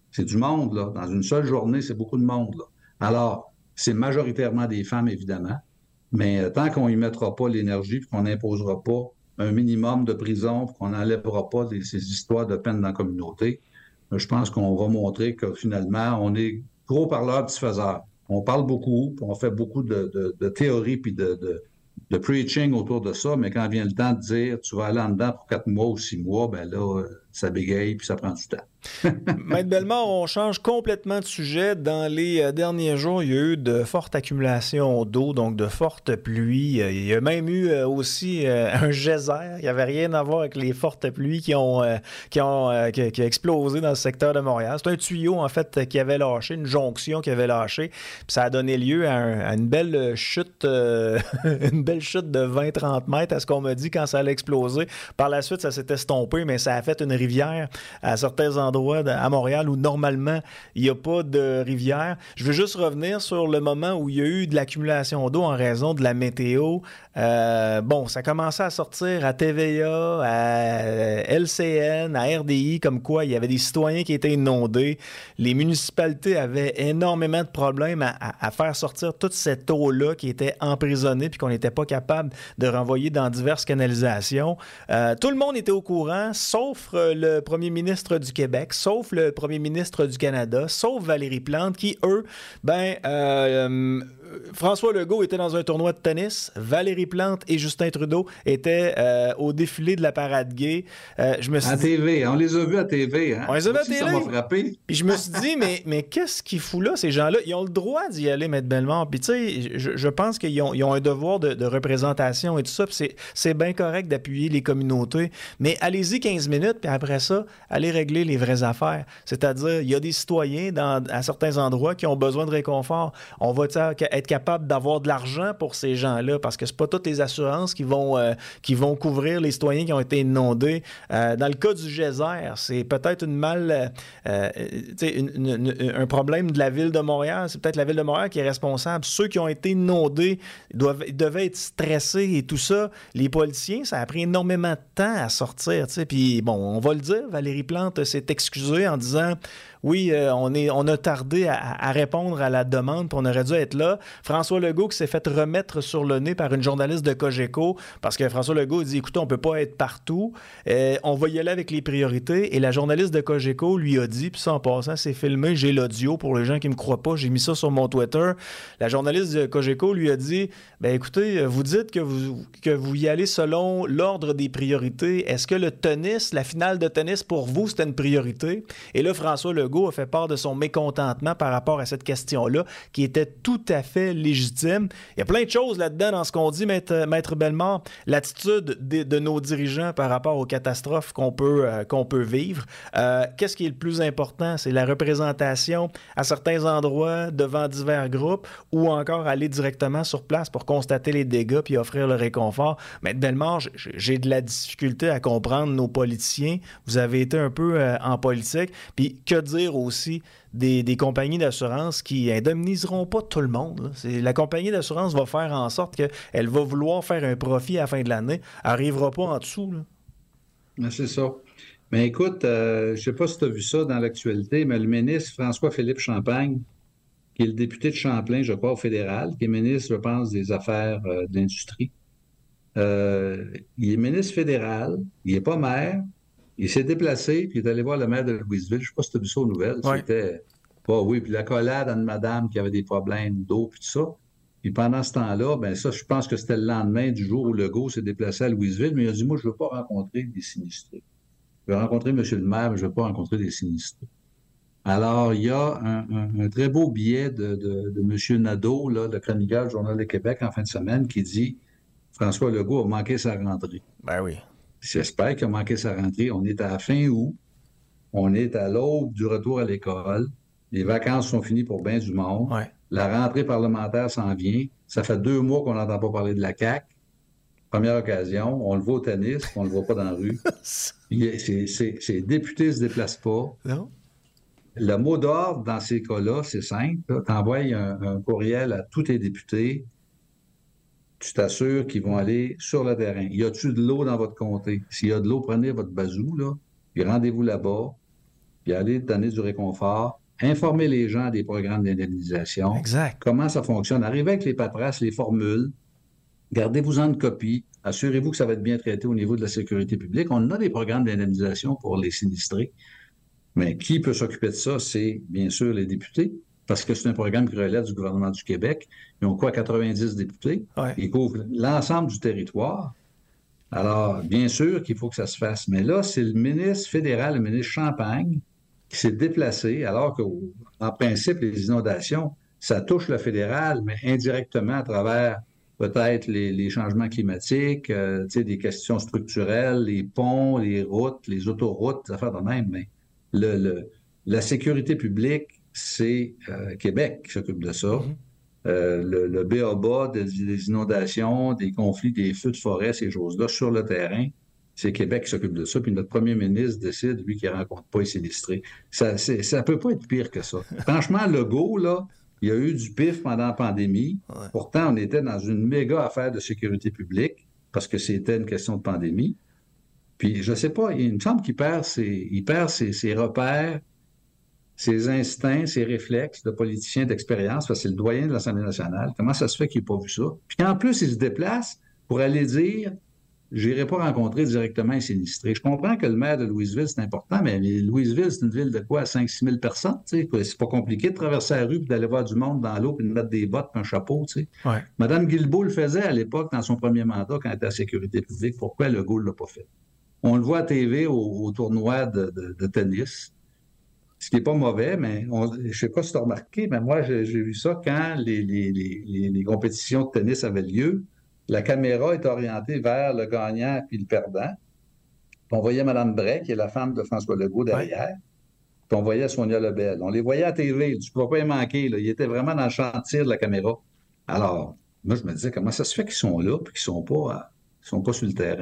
[SPEAKER 6] C'est du monde, là. Dans une seule journée, c'est beaucoup de monde, là. Alors, c'est majoritairement des femmes, évidemment, mais euh, tant qu'on n'y mettra pas l'énergie, puis qu'on n'imposera pas un minimum de prison, puis qu'on n'enlèvera pas des, ces histoires de peine dans la communauté, euh, je pense qu'on va montrer que finalement, on est gros parleurs, petits faiseurs. On parle beaucoup, puis on fait beaucoup de, de, de théories, puis de, de, de preaching autour de ça, mais quand vient le temps de dire tu vas aller en dedans pour quatre mois ou six mois, ben là, ça bégaye puis ça prend du temps.
[SPEAKER 5] Maître Bellemare, on change complètement de sujet. Dans les euh, derniers jours, il y a eu de fortes accumulations d'eau, donc de fortes pluies. Il y a même eu euh, aussi euh, un geyser qui n'avait rien à voir avec les fortes pluies qui ont, euh, qui ont euh, qui, qui a explosé dans le secteur de Montréal. C'est un tuyau, en fait, qui avait lâché, une jonction qui avait lâché. Puis ça a donné lieu à, un, à une belle chute, euh, une belle chute de vingt à trente mètres, à ce qu'on m'a dit quand ça allait exploser. Par la suite, ça s'est estompé, mais ça a fait une rivière à certains endroits à Montréal où normalement il n'y a pas de rivière. Je veux juste revenir sur le moment où il y a eu de l'accumulation d'eau en raison de la météo. Euh, bon, ça commençait à sortir à T V A, à L C N, à R D I, comme quoi il y avait des citoyens qui étaient inondés. Les municipalités avaient énormément de problèmes à, à, à faire sortir toute cette eau-là qui était emprisonnée puis qu'on n'était pas capable de renvoyer dans diverses canalisations. Euh, tout le monde était au courant, sauf euh, le premier ministre du Québec, sauf le premier ministre du Canada, sauf Valérie Plante, qui, eux, ben, euh, François Legault était dans un tournoi de tennis, Valérie Plante et Justin Trudeau étaient euh, au défilé de la parade gay. Euh, je me suis
[SPEAKER 6] à
[SPEAKER 5] dit...
[SPEAKER 6] T V, on les a vus à T V. Hein?
[SPEAKER 5] On les a vus à
[SPEAKER 6] T V.
[SPEAKER 5] T V.
[SPEAKER 6] Ça m'a frappé.
[SPEAKER 5] Puis je me suis dit, mais, mais qu'est-ce qu'ils foutent là, ces gens-là? Ils ont le droit d'y aller, Maître Bellemare. Puis tu sais, je, je pense qu'ils ont, ils ont un devoir de, de représentation et tout ça. Puis c'est, c'est bien correct d'appuyer les communautés. Mais allez-y quinze minutes, puis après ça, allez régler les vraies affaires. C'est-à-dire, il y a des citoyens dans, à certains endroits qui ont besoin de réconfort. On va être capable d'avoir de l'argent pour ces gens-là, parce que c'est pas toutes les assurances qui vont, euh, qui vont couvrir les citoyens qui ont été inondés. Euh, dans le cas du geyser, c'est peut-être une mal, euh, une, une, une, un problème de la Ville de Montréal. C'est peut-être la Ville de Montréal qui est responsable. Ceux qui ont été inondés doivent, devaient être stressés et tout ça. Les policiers, ça a pris énormément de temps à sortir. Puis bon, on va le dire, Valérie Plante s'est excusée en disant... Oui, euh, on, est, on a tardé à, à répondre à la demande, puis on aurait dû être là. François Legault qui s'est fait remettre sur le nez par une journaliste de Cogeco, parce que François Legault dit, écoutez, on ne peut pas être partout, euh, on va y aller avec les priorités. Et la journaliste de Cogeco lui a dit, puis ça en passant, c'est filmé, j'ai l'audio pour les gens qui ne me croient pas, j'ai mis ça sur mon Twitter. La journaliste de Cogeco lui a dit, ben écoutez, vous dites que vous, que vous y allez selon l'ordre des priorités. Est-ce que le tennis, la finale de tennis pour vous, c'était une priorité? Et là, François Legault a fait part de son mécontentement par rapport à cette question-là, qui était tout à fait légitime. Il y a plein de choses là-dedans dans ce qu'on dit, Maître, Maître Bellemare. L'attitude de, de nos dirigeants par rapport aux catastrophes qu'on peut, euh, qu'on peut vivre. Euh, qu'est-ce qui est le plus important? C'est la représentation à certains endroits devant divers groupes ou encore aller directement sur place pour constater les dégâts puis offrir le réconfort. Maître Bellemare, j'ai de la difficulté à comprendre nos politiciens. Vous avez été un peu euh, en politique. Puis que dire aussi des, des compagnies d'assurance qui indemniseront pas tout le monde. C'est, la compagnie d'assurance va faire en sorte qu'elle va vouloir faire un profit à la fin de l'année. Elle n'arrivera pas en dessous.
[SPEAKER 6] Là. C'est ça. Mais écoute, euh, je ne sais pas si tu as vu ça dans l'actualité, mais le ministre François-Philippe Champagne, qui est le député de Champlain, je crois, au fédéral, qui est ministre, je pense, des Affaires euh, de l'industrie, euh, il est ministre fédéral, il n'est pas maire. Il s'est déplacé, puis il est allé voir le maire de Louisville. Je ne sais pas si tu as vu ça aux nouvelles.
[SPEAKER 5] Ouais.
[SPEAKER 6] C'était... Oh, oui, puis la collade à une madame qui avait des problèmes d'eau, puis tout ça. Puis pendant ce temps-là, ben ça, je pense que c'était le lendemain du jour où Legault s'est déplacé à Louisville, mais il a dit, moi, je ne veux pas rencontrer des sinistrés. Je veux rencontrer M. le maire, mais je ne veux pas rencontrer des sinistrés. Alors, il y a un, un, un très beau billet de, de, de M. Nadeau, là, le chroniqueur du Journal de Québec, en fin de semaine, qui dit « François Legault a manqué sa rentrée. »
[SPEAKER 5] Ben oui.
[SPEAKER 6] J'espère qu'il a manqué sa rentrée. On est à la fin août. On est à l'aube du retour à l'école. Les vacances sont finies pour bien du monde.
[SPEAKER 5] Ouais.
[SPEAKER 6] La rentrée parlementaire s'en vient. Ça fait deux mois qu'on n'entend pas parler de la C A Q. Première occasion. On le voit au tennis, on ne le voit pas dans la rue. Ces députés ne se déplacent pas.
[SPEAKER 5] Non.
[SPEAKER 6] Le mot d'ordre dans ces cas-là, c'est simple. Tu envoies un, un courriel à tous tes députés. Tu t'assures qu'ils vont aller sur le terrain. Y a-t-il de l'eau dans votre comté? S'il y a de l'eau, prenez votre bazou, là, puis rendez-vous là-bas. puis aller donner du réconfort, informer les gens des programmes d'indemnisation.
[SPEAKER 5] Exact.
[SPEAKER 6] Comment ça fonctionne. Arrivez avec les paperasses, les formules, gardez-vous-en une copie, assurez-vous que ça va être bien traité au niveau de la sécurité publique. On a des programmes d'indemnisation pour les sinistrés, mais qui peut s'occuper de ça? C'est bien sûr les députés, parce que c'est un programme qui relève du gouvernement du Québec. Ils ont quoi, quatre-vingt-dix députés?
[SPEAKER 5] Ouais.
[SPEAKER 6] Ils couvrent l'ensemble du territoire. Alors, bien sûr qu'il faut que ça se fasse. Mais là, c'est le ministre fédéral, le ministre Champagne, qui s'est déplacé, alors qu'en principe, les inondations, ça touche le fédéral, mais indirectement à travers peut-être les, les changements climatiques, euh, tu sais, des questions structurelles, les ponts, les routes, les autoroutes, des affaires de même. Mais le, le, la sécurité publique, c'est euh, Québec qui s'occupe de ça. Mm-hmm. Euh, le, le B A B A des, des inondations, des conflits, des feux de forêt, ces choses-là, sur le terrain, c'est Québec qui s'occupe de ça. Puis notre premier ministre décide, lui, qu'il ne rencontre pas les sinistrés. Ça ne peut pas être pire que ça. Franchement, Legault, là, il y a eu du pif pendant la pandémie. Ouais. Pourtant, on était dans une méga affaire de sécurité publique parce que c'était une question de pandémie. Puis, je ne sais pas, il me semble qu'il perd ses, il perd ses, ses repères, ses instincts, ses réflexes de politicien d'expérience, parce que c'est le doyen de l'Assemblée nationale. Comment ça se fait qu'il n'a pas vu ça? Puis qu'en plus, il se déplace pour aller dire « j'irai pas rencontrer directement les sinistrés ». Je comprends que le maire de Louisville, c'est important, mais Louisville, c'est une ville de quoi? cinq six mille personnes, tu sais. C'est pas compliqué de traverser la rue et d'aller voir du monde dans l'eau et de mettre des bottes et un chapeau, tu sais. Ouais. Mme Guilbeault le faisait à l'époque dans son premier mandat quand elle était à la sécurité publique. Pourquoi Legault ne l'a pas fait? On le voit à T V au, au tournoi de, de, de tennis. Ce qui n'est pas mauvais, mais on, je ne sais pas si tu as remarqué, mais moi, j'ai, j'ai vu ça quand les, les, les, les compétitions de tennis avaient lieu. La caméra est orientée vers le gagnant puis le perdant. Puis on voyait Mme Bray, qui est la femme de François Legault, derrière. Puis on voyait Sonia Lebel. On les voyait à T V. Tu ne pouvais pas y manquer. Là. Ils étaient vraiment dans le champ de tir de la caméra. Alors, moi, je me disais, comment ça se fait qu'ils sont là puis qu'ils ne sont pas, ils sont pas sur le terrain?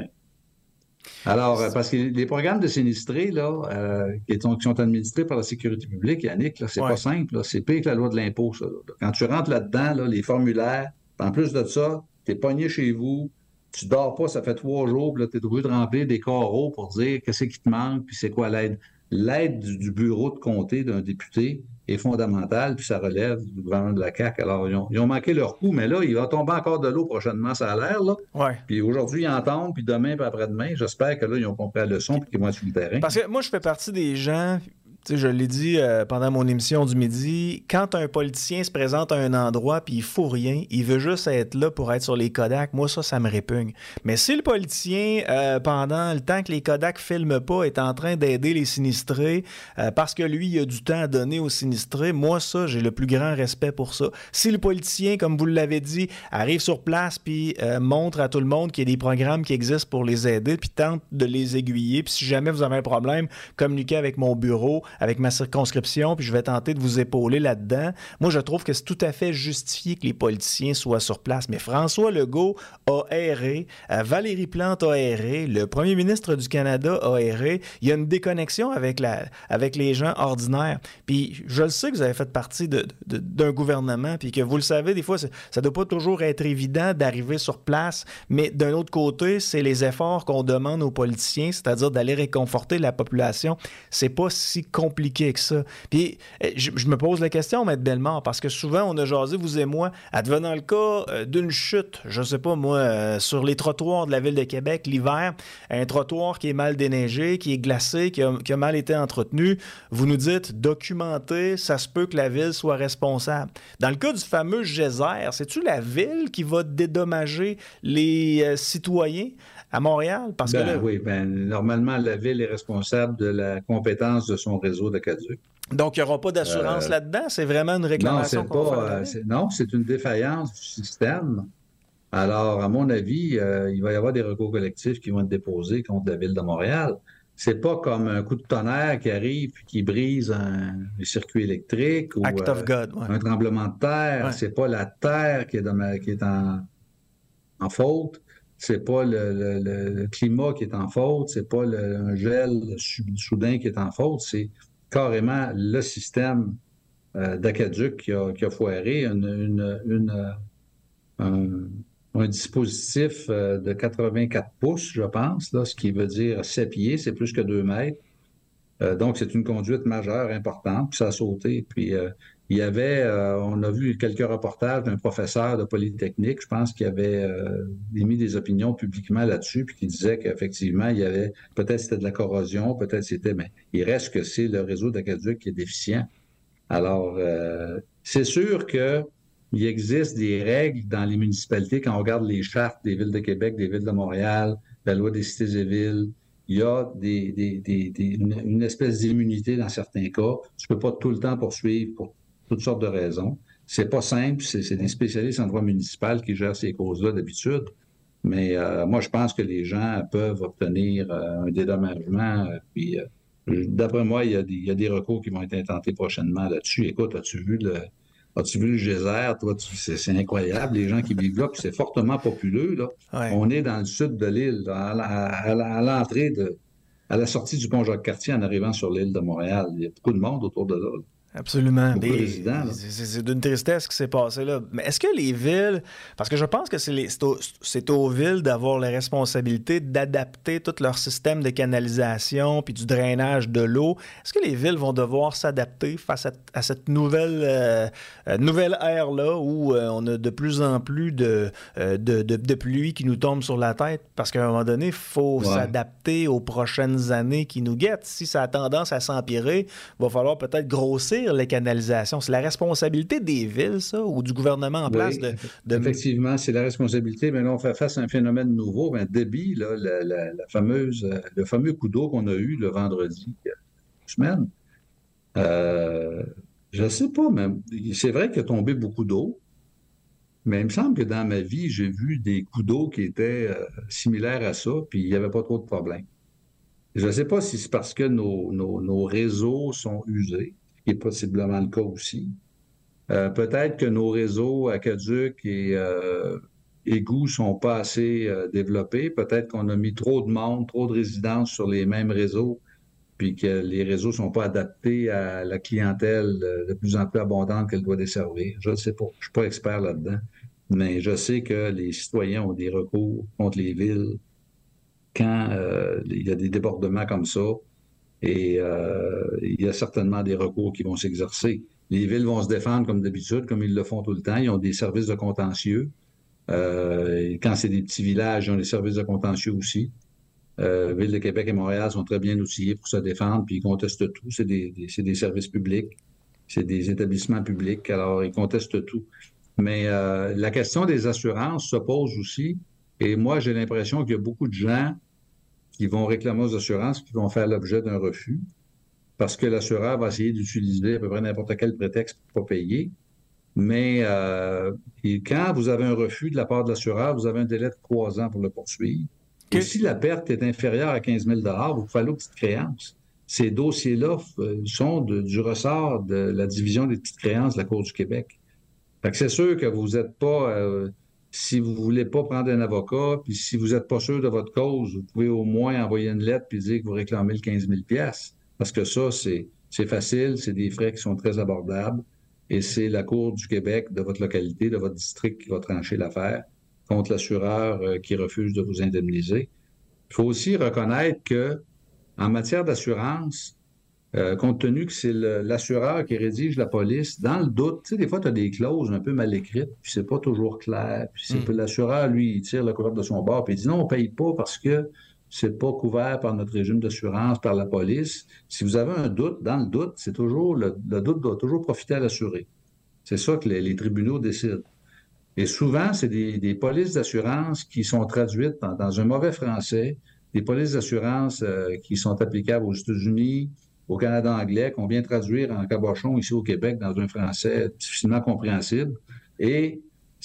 [SPEAKER 6] Alors, parce que les programmes de sinistrés, là, euh, qui, sont, qui sont administrés par la sécurité publique, Yannick, là, c'est ouais. pas simple. Là. C'est pire que la loi de l'impôt, ça. Là. Quand tu rentres là-dedans, là, les formulaires, en plus de ça, tu es pogné chez vous, tu dors pas, ça fait trois jours, puis là, tu es obligé de remplir des carreaux pour dire qu'est-ce qui te manque, puis c'est quoi l'aide. L'aide du, du bureau de comté d'un député est fondamentale, puis ça relève du gouvernement de la C A Q. Alors, ils ont, ils ont manqué leur coup, mais là, il va tomber encore de l'eau prochainement, ça a l'air, là. Ouais. Puis aujourd'hui, ils en tombent, puis demain, puis après-demain, j'espère que là, ils ont compris la leçon, puis qu'ils vont être sur le terrain.
[SPEAKER 5] Parce que moi, je fais partie des gens... Tu sais, je l'ai dit euh, pendant mon émission du midi, quand un politicien se présente à un endroit puis il faut rien, il veut juste être là pour être sur les Kodak, moi ça, ça me répugne. Mais si le politicien, euh, pendant le temps que les Kodak filment pas, est en train d'aider les sinistrés euh, parce que lui, il a du temps à donner aux sinistrés, moi ça, j'ai le plus grand respect pour ça. Si le politicien, comme vous l'avez dit, arrive sur place puis euh, montre à tout le monde qu'il y a des programmes qui existent pour les aider puis tente de les aiguiller, puis si jamais vous avez un problème, communiquez avec mon bureau, avec ma circonscription, puis je vais tenter de vous épauler là-dedans. Moi, je trouve que c'est tout à fait justifié que les politiciens soient sur place. Mais François Legault a erré, Valérie Plante a erré, le premier ministre du Canada a erré. Il y a une déconnexion avec, la, avec les gens ordinaires. Puis je le sais que vous avez fait partie de, de, d'un gouvernement, puis que vous le savez, des fois, ça ne doit pas toujours être évident d'arriver sur place, mais d'un autre côté, c'est les efforts qu'on demande aux politiciens, c'est-à-dire d'aller réconforter la population. C'est pas si compliqué que ça. Puis, je, je me pose la question, Maître Bellemare, parce que souvent, on a jasé, vous et moi, advenant le cas euh, d'une chute, je sais pas moi, euh, sur les trottoirs de la Ville de Québec l'hiver, un trottoir qui est mal déneigé, qui est glacé, qui a, qui a mal été entretenu, vous nous dites, documenté, ça se peut que la Ville soit responsable. Dans le cas du fameux geyser, c'est-tu la Ville qui va dédommager les euh, citoyens à Montréal? Parce
[SPEAKER 6] ben,
[SPEAKER 5] que là...
[SPEAKER 6] Oui, ben, normalement, la Ville est responsable de la compétence de son réseau d'aqueduc.
[SPEAKER 5] Donc, il n'y aura pas d'assurance euh, là-dedans? C'est vraiment une réclamation
[SPEAKER 6] non,
[SPEAKER 5] qu'on
[SPEAKER 6] pas,
[SPEAKER 5] va faire?
[SPEAKER 6] Euh, c'est, non, c'est une défaillance du système. Alors, à mon avis, euh, il va y avoir des recours collectifs qui vont être déposés contre la Ville de Montréal. C'est pas comme un coup de tonnerre qui arrive et qui brise un, un circuit électrique ou
[SPEAKER 5] Act of God, ouais.
[SPEAKER 6] un tremblement de terre. Ouais. C'est pas la terre qui est, de, qui est en, en faute. C'est pas le, le, le climat qui est en faute, c'est pas le, un gel soudain qui est en faute, c'est carrément le système euh, d'aqueduc qui a, qui a foiré, une, une, une, un, un dispositif de quatre-vingt-quatre pouces, je pense, là, ce qui veut dire sept pieds, c'est plus que deux mètres. Euh, donc, c'est une conduite majeure, importante, puis ça a sauté. Puis, euh, il y avait, euh, on a vu quelques reportages d'un professeur de Polytechnique, je pense, qui avait euh, émis des opinions publiquement là-dessus, puis qui disait qu'effectivement, il y avait, peut-être c'était de la corrosion, peut-être c'était, mais il reste que c'est le réseau d'aqueduc qui est déficient. Alors, euh, c'est sûr que il existe des règles dans les municipalités quand on regarde les chartes des villes de Québec, des villes de Montréal, la loi des cités et villes. Il y a des, des, des, des, une, une espèce d'immunité dans certains cas. Tu peux pas tout le temps poursuivre pour toutes sortes de raisons. C'est pas simple, c'est, c'est des spécialistes en droit municipal qui gèrent ces causes-là d'habitude. Mais euh, moi, je pense que les gens peuvent obtenir euh, un dédommagement. Euh, puis, euh, d'après moi, il y, a des, il y a des recours qui vont être intentés prochainement là-dessus. Écoute, as-tu vu le... As-tu vu le geyser? Toi, tu, c'est, c'est incroyable, les gens qui vivent là, puis c'est fortement populeux, là.
[SPEAKER 5] Ouais.
[SPEAKER 6] On est dans le sud de l'île, à, à, à, à l'entrée de, à la sortie du pont Jacques-Cartier en arrivant sur l'île de Montréal. Il y a beaucoup de monde autour de là, là.
[SPEAKER 5] Absolument.
[SPEAKER 6] Beaucoup de
[SPEAKER 5] Des-
[SPEAKER 6] résidents, là.
[SPEAKER 5] c'est, c'est d'une tristesse ce qui s'est passé là. Mais est-ce que les villes, parce que je pense que c'est, les, c'est, aux, c'est aux villes d'avoir la responsabilité d'adapter tout leur système de canalisation puis du drainage de l'eau. Est-ce que les villes vont devoir s'adapter face à, à cette nouvelle, euh, euh, nouvelle ère-là où euh, on a de plus en plus de, euh, de, de, de pluie qui nous tombe sur la tête? Parce qu'à un moment donné, il faut
[SPEAKER 6] Ouais.
[SPEAKER 5] s'adapter aux prochaines années qui nous guettent. Si ça a tendance à s'empirer, il va falloir peut-être grossir les canalisations. C'est la responsabilité des villes, ça, ou du gouvernement en place
[SPEAKER 6] Oui,
[SPEAKER 5] de... de...
[SPEAKER 6] effectivement, c'est la responsabilité, mais là, on fait face à un phénomène nouveau. Ben, débit, là, la, la, la fameuse, euh, le fameux coup d'eau qu'on a eu le vendredi, il y a une semaine. Euh, je ne sais pas, mais c'est vrai qu'il a tombé beaucoup d'eau, mais il me semble que dans ma vie, j'ai vu des coups d'eau qui étaient euh, similaires à ça, puis il n'y avait pas trop de problèmes. Je ne sais pas si c'est parce que nos, nos, nos réseaux sont usés, ce qui est possiblement le cas aussi. Euh, peut-être que nos réseaux aqueducs et euh, égouts sont pas assez euh, développés. Peut-être qu'on a mis trop de monde, trop de résidences sur les mêmes réseaux, puis que les réseaux sont pas adaptés à la clientèle euh, de plus en plus abondante qu'elle doit desservir. Je ne sais pas. Je suis pas expert là-dedans. Mais je sais que les citoyens ont des recours contre les villes quand euh, il y a des débordements comme ça. Et euh, il y a certainement des recours qui vont s'exercer. Les villes vont se défendre comme d'habitude, comme ils le font tout le temps. Ils ont des services de contentieux. Euh, quand c'est des petits villages, ils ont des services de contentieux aussi. Euh, Ville de Québec et Montréal sont très bien outillés pour se défendre, puis ils contestent tout. C'est des, des, c'est des services publics, c'est des établissements publics, alors ils contestent tout. Mais euh, la question des assurances se pose aussi. Et moi, j'ai l'impression qu'il y a beaucoup de gens qui vont réclamer aux assurances qui vont faire l'objet d'un refus parce que l'assureur va essayer d'utiliser à peu près n'importe quel prétexte pour ne pas payer. Mais euh, et quand vous avez un refus de la part de l'assureur, vous avez un délai de trois ans pour le poursuivre.
[SPEAKER 5] Okay.
[SPEAKER 6] Et si la perte est inférieure à quinze mille dollars, vous pouvez aller aux petites créances. Ces dossiers-là euh, sont de, du ressort de la division des petites créances de la Cour du Québec. Fait que c'est sûr que vous n'êtes pas... Euh, si vous ne voulez pas prendre un avocat, puis si vous n'êtes pas sûr de votre cause, vous pouvez au moins envoyer une lettre puis dire que vous réclamez le quinze mille piastres. Parce que ça, c'est, c'est facile, c'est des frais qui sont très abordables et c'est la Cour du Québec de votre localité, de votre district qui va trancher l'affaire contre l'assureur euh, qui refuse de vous indemniser. Il faut aussi reconnaître que en matière d'assurance, euh, compte tenu que c'est le, l'assureur qui rédige la police, dans le doute, tu sais, des fois, tu as des clauses un peu mal écrites, puis c'est pas toujours clair, puis c'est, mm. l'assureur, lui, il tire le couvert de son bord, puis il dit non, on paye pas parce que c'est pas couvert par notre régime d'assurance, par la police. Si vous avez un doute, dans le doute, c'est toujours, le, le doute doit toujours profiter à l'assuré. C'est ça que les, les tribunaux décident. Et souvent, c'est des, des polices d'assurance qui sont traduites dans, dans un mauvais français, des polices d'assurance euh, qui sont applicables aux États-Unis, au Canada anglais, qu'on vient traduire en cabochon ici au Québec dans un français difficilement compréhensible. Et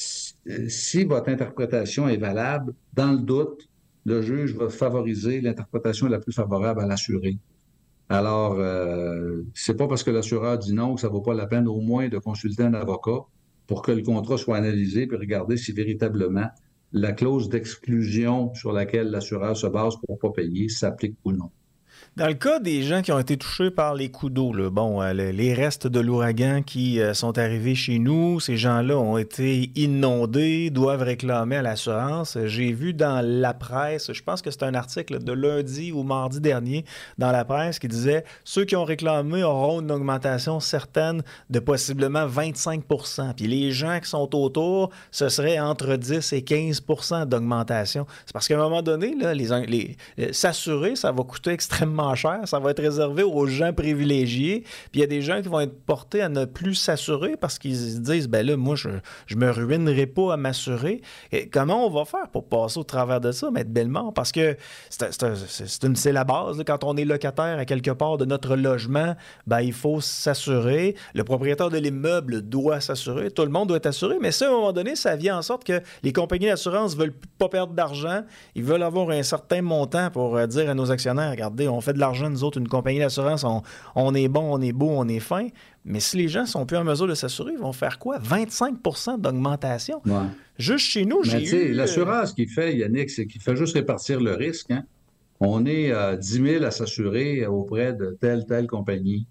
[SPEAKER 6] si votre interprétation est valable, dans le doute, le juge va favoriser l'interprétation la plus favorable à l'assuré. Alors, euh, c'est pas parce que l'assureur dit non que ça vaut pas la peine au moins de consulter un avocat pour que le contrat soit analysé puis regarder si véritablement la clause d'exclusion sur laquelle l'assureur se base pour pas payer s'applique ou non.
[SPEAKER 5] Dans le cas des gens qui ont été touchés par les coups d'eau, là, bon, euh, le- les restes de l'ouragan qui euh, sont arrivés chez nous, ces gens-là ont été inondés, doivent réclamer à l'assurance. J'ai vu dans la presse, je pense que c'est un article de lundi ou mardi dernier dans la presse qui disait ceux qui ont réclamé auront une augmentation certaine de possiblement vingt-cinq pour cent. Puis les gens qui sont autour, ce serait entre dix et quinze pour cent d'augmentation. C'est parce qu'à un moment donné, là, les, les, les- s'assurer, ça va coûter extrêmement cher, ça va être réservé aux gens privilégiés, puis il y a des gens qui vont être portés à ne plus s'assurer parce qu'ils se disent, ben là, moi, je, je me ruinerai pas à m'assurer. Et comment on va faire pour passer au travers de ça, Maître Bellemare? Parce que c'est, c'est, c'est, une, c'est la base, là. Quand on est locataire à quelque part de notre logement, ben il faut s'assurer, le propriétaire de l'immeuble doit s'assurer, tout le monde doit être assuré, mais ça, à un moment donné, ça vient en sorte que les compagnies d'assurance veulent pas perdre d'argent, ils veulent avoir un certain montant pour euh, dire à nos actionnaires, regardez, on fait de l'argent, nous autres, une compagnie d'assurance, on, on est bon, on est beau, on est fin. Mais si les gens sont plus en mesure de s'assurer, ils vont faire quoi? vingt-cinq pour cent d'augmentation.
[SPEAKER 6] Ouais.
[SPEAKER 5] Juste chez nous,
[SPEAKER 6] Mais
[SPEAKER 5] j'ai eu...
[SPEAKER 6] l'assurance qu'il fait, Yannick, c'est qu'il fait juste répartir le risque. Hein? On est à dix mille à s'assurer auprès de telle, telle compagnie.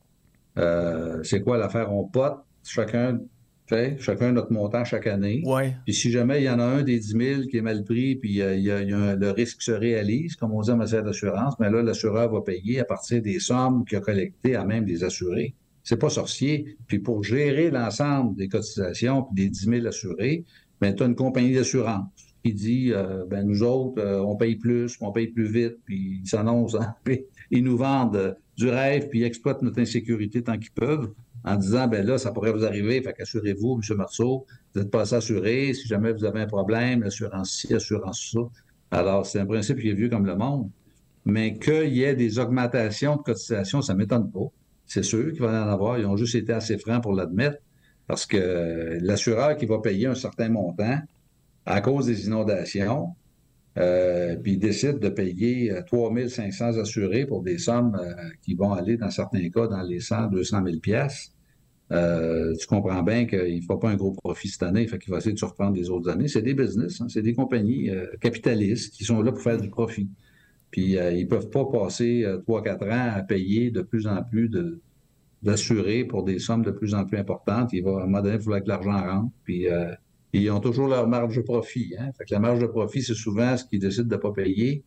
[SPEAKER 6] Euh, c'est quoi l'affaire? On pote, chacun fait, chacun notre montant chaque année.
[SPEAKER 5] Ouais.
[SPEAKER 6] Puis si jamais il y en a un des dix mille qui est mal pris, puis euh, il y a, il y a un- le risque se réalise, comme on dit en matière d'assurance, mais là, l'assureur va payer à partir des sommes qu'il a collectées à même des assurés. C'est pas sorcier. Puis pour gérer l'ensemble des cotisations puis des dix mille assurés, ben, tu as une compagnie d'assurance qui dit, euh, ben, nous autres, euh, on paye plus, on paye plus vite, puis ils s'annoncent, hein, puis ils nous vendent euh, du rêve, puis ils exploitent notre insécurité tant qu'ils peuvent, en disant, ben là, ça pourrait vous arriver, fait qu'assurez-vous, M. Marceau, vous n'êtes pas assez assuré, si jamais vous avez un problème, assurance ci, assurance ça. Alors, c'est un principe qui est vieux comme le monde. Mais qu'il y ait des augmentations de cotisations, ça ne m'étonne pas. C'est sûr qu'il va y en avoir. Ils ont juste été assez francs pour l'admettre. Parce que l'assureur qui va payer un certain montant à cause des inondations, euh, puis il décide de payer euh, trois mille cinq cents assurés pour des sommes euh, qui vont aller, dans certains cas, dans les cent, deux cent mille piastres. Euh, tu comprends bien qu'il ne fera pas un gros profit cette année, fait qu'il va essayer de se reprendre les autres années. C'est des business, hein, c'est des compagnies euh, capitalistes qui sont là pour faire du profit. Puis euh, ils ne peuvent pas passer euh, trois quatre ans à payer de plus en plus de, d'assurés pour des sommes de plus en plus importantes. Il va, à un moment donné, il faut que l'argent rentre. Puis euh, ils ont toujours leur marge de profit. Hein? Fait que la marge de profit, c'est souvent ce qu'ils décident de ne pas payer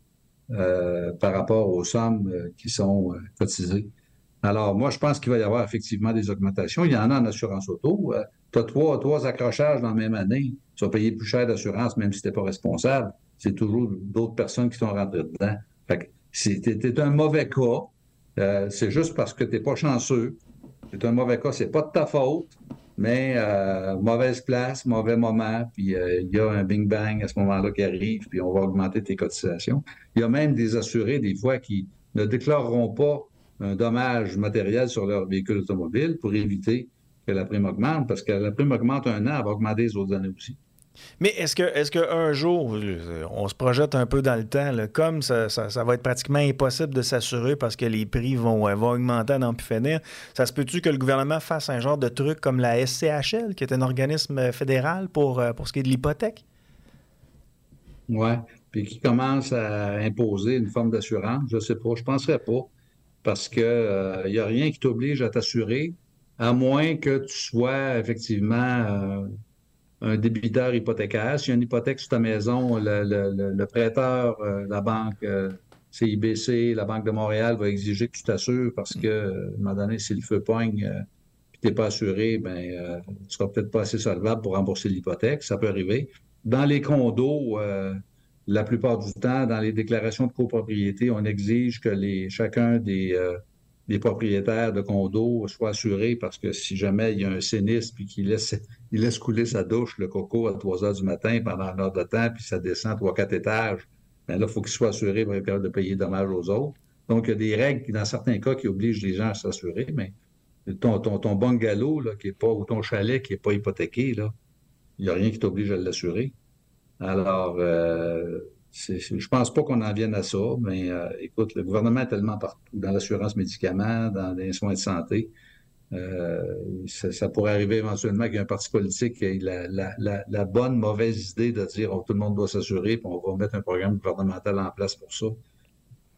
[SPEAKER 6] euh, par rapport aux sommes euh, qui sont euh, cotisées. Alors, moi, je pense qu'il va y avoir effectivement des augmentations. Il y en a en assurance auto. Euh, tu as trois, trois accrochages dans la même année. Tu vas payer plus cher d'assurance, même si tu n'es pas responsable. C'est toujours d'autres personnes qui sont rentrées dedans. Fait que c'est, t'es, t'es un mauvais cas. Euh, c'est juste parce que tu n'es pas chanceux. C'est un mauvais cas. C'est pas de ta faute, mais euh, mauvaise place, mauvais moment, puis euh, il y a un bing-bang à ce moment-là qui arrive, puis on va augmenter tes cotisations. Il y a même des assurés, des fois, qui ne déclareront pas un dommage matériel sur leur véhicule automobile pour éviter que la prime augmente, parce que la prime augmente un an, elle va augmenter les autres années aussi.
[SPEAKER 5] Mais est-ce que est-ce qu'un jour, on se projette un peu dans le temps, là, comme ça, ça, ça va être pratiquement impossible de s'assurer parce que les prix vont, vont augmenter à n'en plus finir, ça se peut-tu que le gouvernement fasse un genre de truc comme la S C H L, qui est un organisme fédéral pour, pour ce qui est de l'hypothèque?
[SPEAKER 6] Oui, puis qui commence à imposer une forme d'assurance, je ne sais pas, je ne penserais pas, parce qu'il euh, n'y a rien qui t'oblige à t'assurer, à moins que tu sois effectivement euh, un débiteur hypothécaire. S'il y a une hypothèque sur ta maison, le, le, le, le prêteur, euh, la banque euh, C I B C, la Banque de Montréal va exiger que tu t'assures parce que, euh, à un moment donné, si le feu pogne euh, et tu n'es pas assuré, ben, euh, tu ne seras peut-être pas assez solvable pour rembourser l'hypothèque. Ça peut arriver. Dans les condos, euh, la plupart du temps, dans les déclarations de copropriété, on exige que les, chacun des, euh, des propriétaires de condos soient assurés parce que si jamais il y a un sinistre puis qu'il laisse, il laisse couler sa douche, le coco, à trois heures du matin pendant une heure de temps, puis ça descend trois, quatre étages, bien là, il faut qu'il soit assuré pour être capable de payer dommages aux autres. Donc, il y a des règles, qui, dans certains cas, qui obligent les gens à s'assurer, mais ton, ton, ton bungalow, là, qui est pas, ou ton chalet qui n'est pas hypothéqué, là, il n'y a rien qui t'oblige à l'assurer. Alors, euh, c'est, c'est, je pense pas qu'on en vienne à ça, mais euh, écoute, le gouvernement est tellement partout, dans l'assurance médicaments, dans les soins de santé. Euh, ça, ça pourrait arriver éventuellement qu'il y ait un parti politique qui ait la, la, la, la bonne, mauvaise idée de dire oh, tout le monde doit s'assurer, puis on va mettre un programme gouvernemental en place pour ça.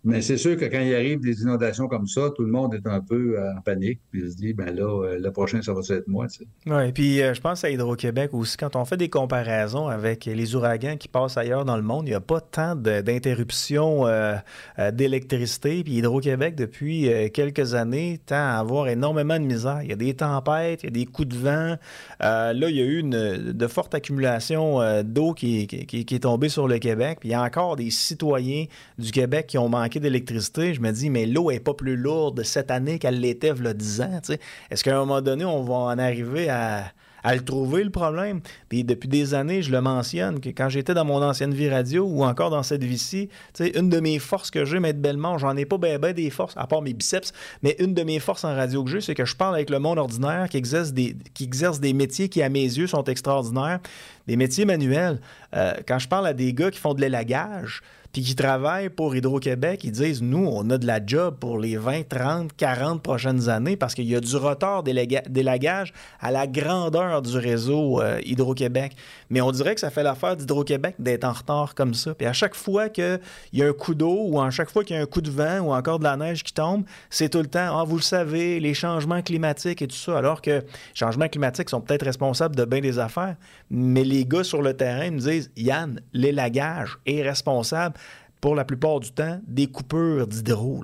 [SPEAKER 6] Mais c'est sûr que quand il arrive des inondations comme ça, tout le monde est un peu euh, en panique. Puis il se dit, ben là, euh, le prochain, ça va être moi. Tu sais.
[SPEAKER 5] Oui, puis euh, je pense à Hydro-Québec aussi. Quand on fait des comparaisons avec les ouragans qui passent ailleurs dans le monde, il n'y a pas tant de, d'interruptions euh, euh, d'électricité. Puis Hydro-Québec, depuis euh, quelques années, tend à avoir énormément de misère. Il y a des tempêtes, il y a des coups de vent. Euh, là, il y a eu une de forte accumulation euh, d'eau qui, qui, qui est tombée sur le Québec. Puis il y a encore des citoyens du Québec qui ont manqué d'électricité. Je me dis, mais l'eau n'est pas plus lourde cette année qu'elle l'était il y a dix ans. T'sais. Est-ce qu'à un moment donné, on va en arriver à, à le trouver, le problème? Puis depuis des années, je le mentionne, que quand j'étais dans mon ancienne vie radio ou encore dans cette vie-ci, une de mes forces que j'ai, Maître Bellemare, j'en ai pas bien ben des forces, à part mes biceps, mais une de mes forces en radio que j'ai, c'est que je parle avec le monde ordinaire qui exerce des, qui exerce des métiers qui, à mes yeux, sont extraordinaires, des métiers manuels. Euh, quand je parle à des gars qui font de l'élagage, puis qui travaillent pour Hydro-Québec, ils disent, nous, on a de la job pour les vingt, trente, quarante prochaines années parce qu'il y a du retard d'élaga- d'élagage à la grandeur du réseau euh, Hydro-Québec. Mais on dirait que ça fait l'affaire d'Hydro-Québec d'être en retard comme ça. Puis à chaque fois qu'il y a un coup d'eau ou à chaque fois qu'il y a un coup de vent ou encore de la neige qui tombe, c'est tout le temps, ah, vous le savez, les changements climatiques et tout ça, alors que les changements climatiques sont peut-être responsables de bien des affaires, mais les gars sur le terrain me disent, Yann, l'élagage est responsable pour la plupart du temps, des coupures d'hydro.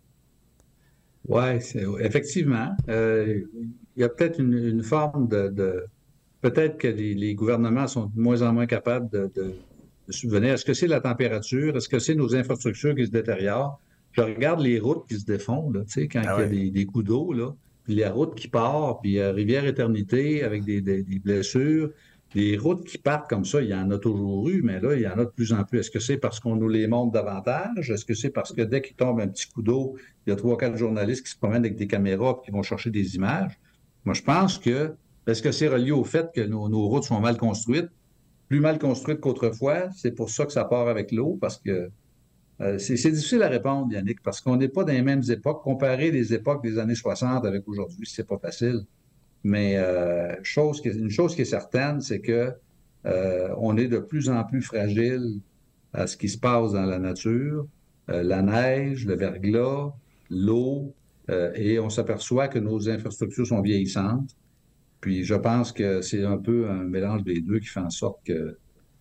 [SPEAKER 6] Oui, effectivement. Euh, il y a peut-être une, une forme de... de... Peut-être que les, les gouvernements sont de moins en moins capables de, de, de subvenir. Est-ce que c'est la température? Est-ce que c'est nos infrastructures qui se détériorent? Je regarde les routes qui se défont, là, tu sais, quand ah ouais. il y a des, des coups d'eau, là, puis la route qui part, puis euh, Rivière-Éternité avec des, des, des blessures. Les routes qui partent comme ça, il y en a toujours eu, mais là, il y en a de plus en plus. Est-ce que c'est parce qu'on nous les montre davantage? Est-ce que c'est parce que dès qu'il tombe un petit coup d'eau, il y a trois, quatre journalistes qui se promènent avec des caméras et qui vont chercher des images? Moi, je pense que... Est-ce que c'est relié au fait que nos, nos routes sont mal construites? Plus mal construites qu'autrefois. C'est pour ça que ça part avec l'eau, parce que euh, c'est, c'est difficile à répondre, Yannick, parce qu'on n'est pas dans les mêmes époques. Comparer les époques des années soixante avec aujourd'hui, c'est pas facile. Mais euh, chose qui, une chose qui est certaine, c'est que euh, on est de plus en plus fragile à ce qui se passe dans la nature, euh, la neige, le verglas, l'eau, euh, et on s'aperçoit que nos infrastructures sont vieillissantes. Puis je pense que c'est un peu un mélange des deux qui fait en sorte que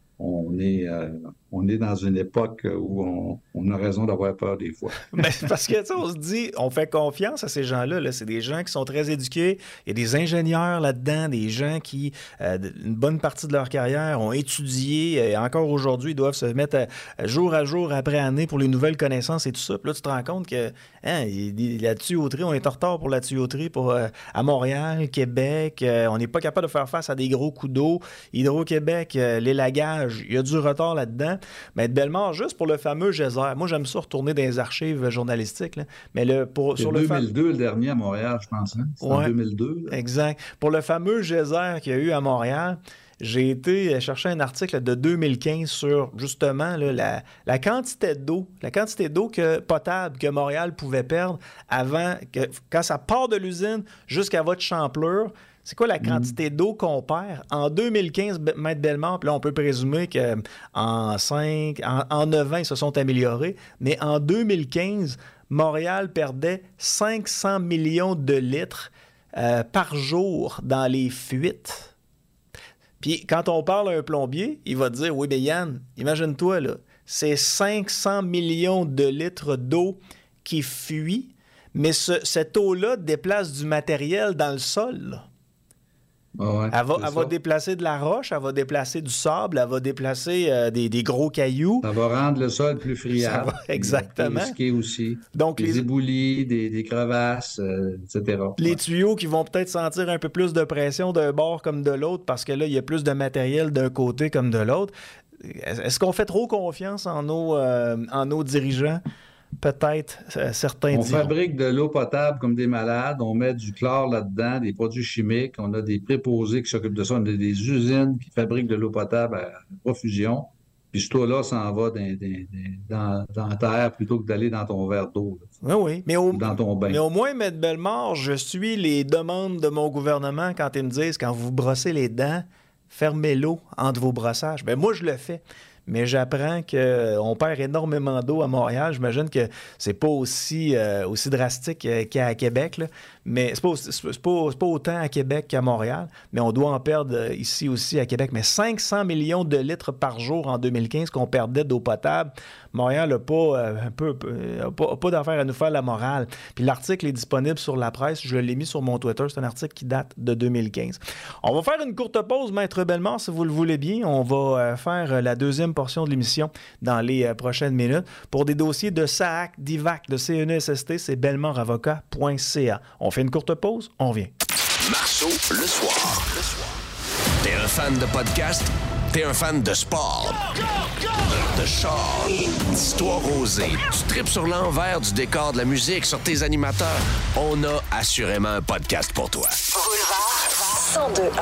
[SPEAKER 6] on est, euh, on est dans une époque où on, on a raison d'avoir peur des fois.
[SPEAKER 5] Ben, parce que, tu sais, on se dit, on fait confiance à ces gens-là. Là. C'est des gens qui sont très éduqués. Il y a des ingénieurs là-dedans, des gens qui, euh, une bonne partie de leur carrière, ont étudié et encore aujourd'hui, ils doivent se mettre à, jour à jour, après année, pour les nouvelles connaissances et tout ça. Puis là, tu te rends compte que hein, la tuyauterie, on est en retard pour la tuyauterie pour, euh, à Montréal, Québec. Euh, on n'est pas capable de faire face à des gros coups d'eau. Hydro-Québec, euh, l'élagage, il y a du retard là-dedans. Mais Bellemare, juste pour le fameux geyser, moi j'aime ça retourner dans les archives journalistiques, là. Mais le, pour,
[SPEAKER 6] c'est
[SPEAKER 5] sur
[SPEAKER 6] deux mille deux
[SPEAKER 5] le,
[SPEAKER 6] fam... le dernier à Montréal, je pense. Hein? C'est ouais, en deux mille deux. Là.
[SPEAKER 5] Exact. Pour le fameux geyser qu'il y a eu à Montréal, j'ai été chercher un article de deux mille quinze sur, justement, là, la, la quantité d'eau, la quantité d'eau que, potable que Montréal pouvait perdre avant, que, quand ça part de l'usine jusqu'à votre champlure. C'est quoi la quantité mmh. d'eau qu'on perd? En deux mille quinze, Maître Bellemare, puis là, on peut présumer qu'en cinq, en, en neuf ans, ils se sont améliorés, mais en deux mille quinze, Montréal perdait cinq cents millions de litres euh, par jour dans les fuites. Puis quand on parle à un plombier, il va te dire, oui, mais Yann, imagine-toi, là, c'est cinq cents millions de litres d'eau qui fuit, mais ce, cette eau-là déplace du matériel dans le sol, là.
[SPEAKER 6] Oh ouais,
[SPEAKER 5] elle va, elle va déplacer de la roche, elle va déplacer du sable, elle va déplacer euh, des, des gros cailloux.
[SPEAKER 6] Ça va rendre le sol plus friable.
[SPEAKER 5] Ça va, exactement.
[SPEAKER 6] Plus risqué aussi.
[SPEAKER 5] Donc,
[SPEAKER 6] des
[SPEAKER 5] les
[SPEAKER 6] éboulis, des, des crevasses, euh, et cetera.
[SPEAKER 5] Les
[SPEAKER 6] ouais.
[SPEAKER 5] tuyaux qui vont peut-être sentir un peu plus de pression d'un bord comme de l'autre parce que là, il y a plus de matériel d'un côté comme de l'autre. Est-ce qu'on fait trop confiance en nos, euh, en nos dirigeants? Peut-être, euh, certains
[SPEAKER 6] On
[SPEAKER 5] diront.
[SPEAKER 6] fabrique de l'eau potable comme des malades, on met du chlore là-dedans, des produits chimiques, on a des préposés qui s'occupent de ça, on a des usines qui fabriquent de l'eau potable à profusion, puis cette eau-là s'en va dans, dans, dans la terre plutôt que d'aller dans ton verre d'eau.
[SPEAKER 5] Là. Oui, oui, mais au,
[SPEAKER 6] dans ton bain.
[SPEAKER 5] Mais au moins, Maître Bellemare, je suis les demandes de mon gouvernement quand ils me disent, quand vous brossez les dents, fermez l'eau entre vos brossages. Bien, moi, je le fais. mais j'apprends qu'on perd énormément d'eau à Montréal. J'imagine que c'est pas aussi, euh, aussi drastique qu'à Québec, là. Mais c'est pas, c'est, pas, c'est pas autant à Québec qu'à Montréal, mais on doit en perdre ici aussi à Québec. Mais cinq cents millions de litres par jour en deux mille quinze qu'on perdait d'eau potable. Montréal n'a pas, euh, un peu, euh, pas, pas d'affaire à nous faire la morale. Puis l'article est disponible sur la presse. Je l'ai mis sur mon Twitter. C'est un article qui date de deux mille quinze. On va faire une courte pause, Maître Bellemare, si vous le voulez bien. On va euh, faire la deuxième portion de l'émission dans les euh, prochaines minutes. Pour des dossiers de S A A C, d'I V A C, de C N E S S T, c'est bellemare avocat point c a. On fait une courte pause, on revient.
[SPEAKER 3] Marceau, le soir. Le soir. T'es un fan de podcast? T'es un fan de sport? Go, go, go! De char? D'histoire osée? Tu tripes sur l'envers du décor de la musique, sur tes animateurs? On a assurément un podcast pour toi.
[SPEAKER 2] Boulevard cent deux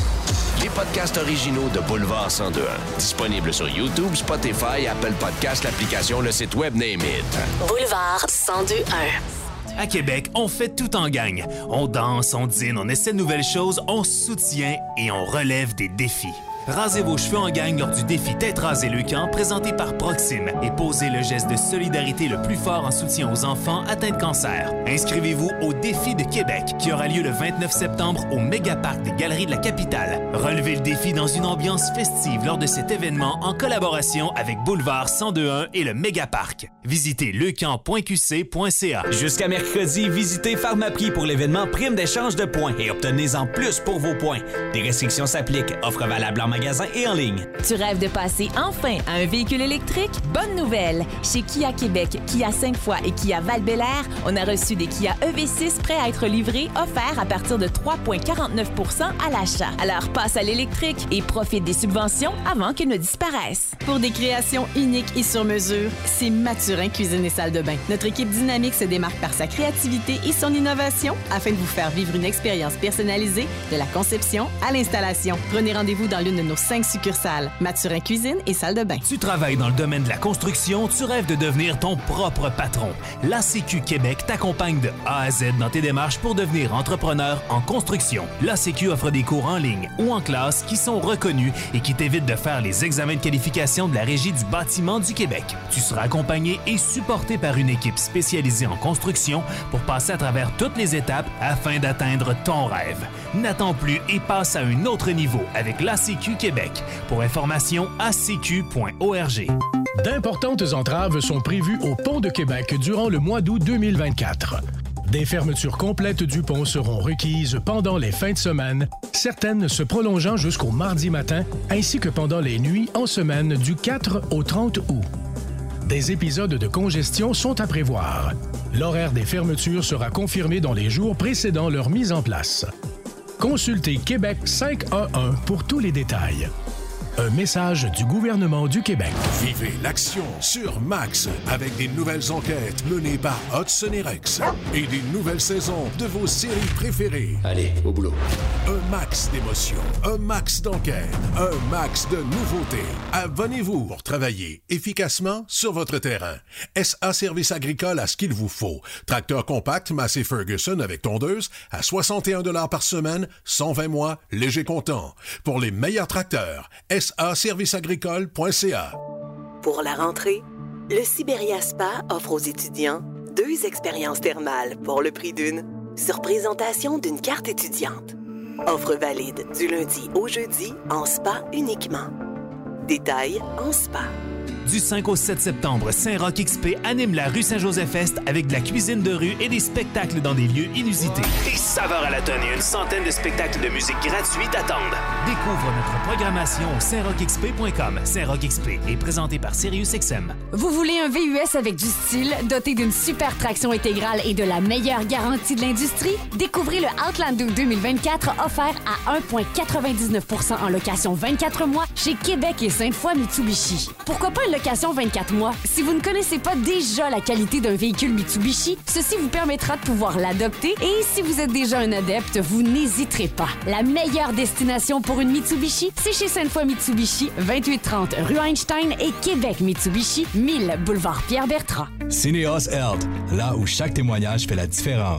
[SPEAKER 2] un.
[SPEAKER 3] Les podcasts originaux de Boulevard cent deux un. Disponibles sur YouTube, Spotify, Apple Podcasts, l'application, le site web, name it.
[SPEAKER 2] Boulevard cent deux un.
[SPEAKER 7] À Québec, on fait tout en gang. On danse, on dîne, on essaie de nouvelles choses, on se soutient et on relève des défis. Rasez vos cheveux en gang lors du défi Tête rasée Leucan présenté par Proxime et posez le geste de solidarité le plus fort en soutien aux enfants atteints de cancer. Inscrivez-vous au Défi de Québec qui aura lieu le vingt-neuf septembre au Mégaparc des Galeries de la Capitale. Relevez le défi dans une ambiance festive lors de cet événement en collaboration avec Boulevard cent deux un et le Mégaparc. Visitez leucan point q c point c a.
[SPEAKER 8] Jusqu'à mercredi, visitez Pharmaprix pour l'événement Prime d'échange de points et obtenez-en plus pour vos points. Des restrictions s'appliquent. Offre valable en magasin et en ligne.
[SPEAKER 9] Tu rêves de passer enfin à un véhicule électrique? Bonne nouvelle! Chez Kia Québec, Kia Sainte-Foy et Kia Val-Bélair, on a reçu des Kia E V six prêts à être livrés, offerts à partir de trois virgule quarante-neuf pour cent à l'achat. Alors passe à l'électrique et profite des subventions avant qu'elles ne disparaissent. Pour des créations uniques et sur mesure, c'est Mathurin Cuisine et Salle de Bain. Notre équipe dynamique se démarque par sa créativité et son innovation afin de vous faire vivre une expérience personnalisée de la conception à l'installation. Prenez rendez-vous dans l'une de nos cinq succursales. Mathurin Cuisine et Salle de Bain.
[SPEAKER 7] Tu travailles dans le domaine de la construction, tu rêves de devenir ton propre patron. L'A C Q Québec t'accompagne de A à Z dans tes démarches pour devenir entrepreneur en construction. L'A C Q offre des cours en ligne ou en classe qui sont reconnus et qui t'évitent de faire les examens de qualification de la Régie du bâtiment du Québec. Tu seras accompagné et supporté par une équipe spécialisée en construction pour passer à travers toutes les étapes afin d'atteindre ton rêve. N'attends plus et passe à un autre niveau avec l'A C Q Québec. Pour information, a c q point org.
[SPEAKER 10] D'importantes entraves sont prévues au Pont de Québec durant le mois d'août deux mille vingt-quatre. Des fermetures complètes du pont seront requises pendant les fins de semaine, certaines se prolongeant jusqu'au mardi matin, ainsi que pendant les nuits en semaine du quatre au trente août. Des épisodes de congestion sont à prévoir. L'horaire des fermetures sera confirmé dans les jours précédant leur mise en place. Consultez Québec cinq un un pour tous les détails. Un message du gouvernement du Québec.
[SPEAKER 11] Vivez l'action sur Max avec des nouvelles enquêtes menées par Hudson et Rex et des nouvelles saisons de vos séries préférées.
[SPEAKER 12] Allez, au boulot.
[SPEAKER 11] Un max d'émotions, un max d'enquêtes, un max de nouveautés. Abonnez-vous pour travailler efficacement sur votre terrain. S A Service Agricole a ce qu'il vous faut. Tracteur compact Massey Ferguson avec tondeuse à soixante et un dollars par semaine, cent vingt mois, léger comptant. Pour les meilleurs tracteurs, S A service agricole point c a.
[SPEAKER 13] Pour la rentrée, le Siberia Spa offre aux étudiants deux expériences thermales pour le prix d'une, sur présentation d'une carte étudiante. Offre valide du lundi au jeudi en spa uniquement. Détails en spa.
[SPEAKER 7] Du cinq au sept septembre, Saint-Roch X P anime la rue Saint-Joseph-Est avec de la cuisine de rue et des spectacles dans des lieux inusités. Des saveurs à la tonne et une centaine de spectacles de musique gratuits t'attendent. Découvre notre programmation au saint roch x p point com. Saint-Roch X P est présenté par SiriusXM.
[SPEAKER 14] Vous voulez un V U S avec du style, doté d'une super traction intégrale et de la meilleure garantie de l'industrie? Découvrez le Outlander deux mille vingt-quatre offert à un virgule quatre-vingt-dix-neuf pour cent en location vingt-quatre mois chez Québec et Sainte-Foy Mitsubishi. Pourquoi pas une location vingt-quatre mois? Si vous ne connaissez pas déjà la qualité d'un véhicule Mitsubishi, ceci vous permettra de pouvoir l'adopter et si vous êtes déjà un adepte, vous n'hésiterez pas. La meilleure destination pour une Mitsubishi, c'est chez Sainte-Foy Mitsubishi, vingt-huit trente rue Einstein et Québec Mitsubishi, mille boulevard Pierre-Bertrand.
[SPEAKER 15] Cinéos Health, là où chaque témoignage fait la différence.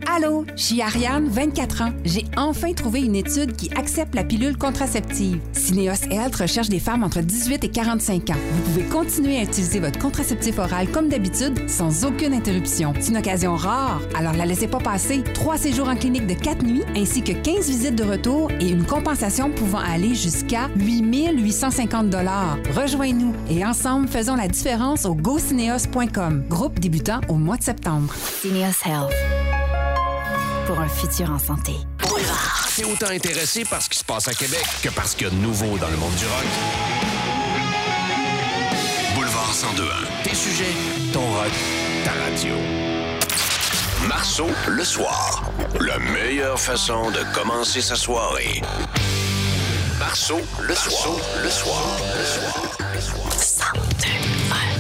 [SPEAKER 12] Allô, je suis Ariane, vingt-quatre ans. J'ai enfin trouvé une étude qui accepte la pilule contraceptive. Syneos Health recherche des femmes entre dix-huit et quarante-cinq ans. Vous pouvez continuer à utiliser votre contraceptif oral comme d'habitude, sans aucune interruption. C'est une occasion rare, alors la laissez pas passer. Trois séjours en clinique de quatre nuits, ainsi que quinze visites de retour et une compensation pouvant aller jusqu'à huit mille huit cent cinquante dollars. Rejoins-nous et ensemble, faisons la différence au go syneos point com. Groupe débutant au mois de septembre.
[SPEAKER 15] Syneos Health. Pour un futur en santé.
[SPEAKER 3] Boulevard. T'es autant intéressé par ce qui se passe à Québec que par ce qu'il y a de nouveau dans le monde du rock. Boulevard cent deux un. Tes sujets, ton rock, ta radio. Marceau, le soir. La meilleure façon de commencer sa soirée. Marceau, le soir. Le soir. Le soir. Le soir.
[SPEAKER 2] cent deux un.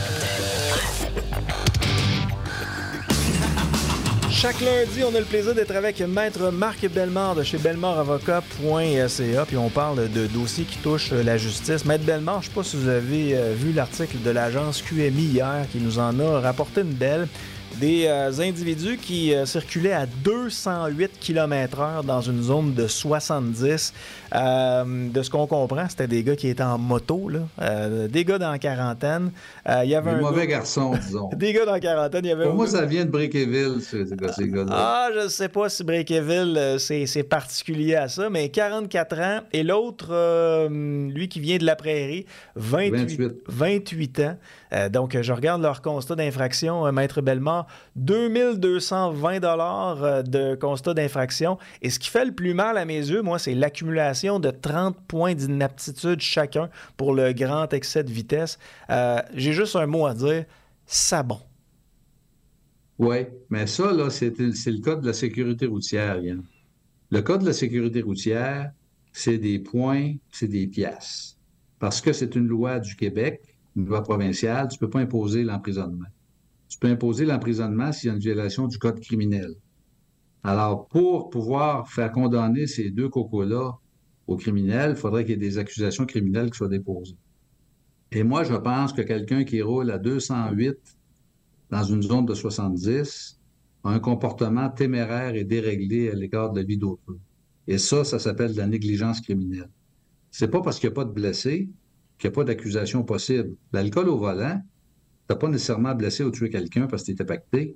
[SPEAKER 5] Chaque lundi, on a le plaisir d'être avec Maître Marc Bellemare de chez bellemare avocat point c a, puis on parle de dossiers qui touchent la justice. Maître Bellemare, je ne sais pas si vous avez vu l'article de l'agence Q M I hier qui nous en a rapporté une belle. Des euh, individus qui euh, circulaient à deux cent huit kilomètres heure dans une zone de soixante-dix. Euh, de ce qu'on comprend, c'était des gars qui étaient en moto, là. Euh, des gars dans la quarantaine. Euh, y avait
[SPEAKER 6] des
[SPEAKER 5] un
[SPEAKER 6] mauvais
[SPEAKER 5] gars...
[SPEAKER 6] garçons, disons.
[SPEAKER 5] Des gars dans la quarantaine. Il y avait
[SPEAKER 6] Pour
[SPEAKER 5] un...
[SPEAKER 6] moi, ça vient de Breakéville, ces, ces gars-là.
[SPEAKER 5] Ah, je ne sais pas si Breakéville, euh, c'est, c'est particulier à ça, mais quarante-quatre ans. Et l'autre, euh, lui qui vient de la Prairie, vingt-huit,
[SPEAKER 6] vingt-huit.
[SPEAKER 5] vingt-huit ans. Euh, donc, je regarde leur constat d'infraction, euh, Maître Bellemare, deux mille deux cent vingt dollars de constat d'infraction. Et ce qui fait le plus mal à mes yeux, moi, c'est l'accumulation de trente points d'inaptitude chacun pour le grand excès de vitesse. Euh, j'ai juste un mot à dire, ça bon.
[SPEAKER 6] Oui, mais ça, là, c'est, c'est le code de la sécurité routière, Yann. Le code de la sécurité routière, c'est des points, c'est des pièces. Parce que c'est une loi du Québec, une loi provinciale, tu ne peux pas imposer l'emprisonnement. Tu peux imposer l'emprisonnement s'il y a une violation du code criminel. Alors, pour pouvoir faire condamner ces deux cocos-là au criminel, il faudrait qu'il y ait des accusations criminelles qui soient déposées. Et moi, je pense que quelqu'un qui roule à deux cent huit dans une zone de soixante-dix a un comportement téméraire et déréglé à l'égard de la vie d'autrui. Et ça, ça s'appelle de la négligence criminelle. C'est pas parce qu'il n'y a pas de blessés qu'il n'y a pas d'accusation possible. L'alcool au volant, tu n'as pas nécessairement blessé ou tué quelqu'un parce que tu étais pacté,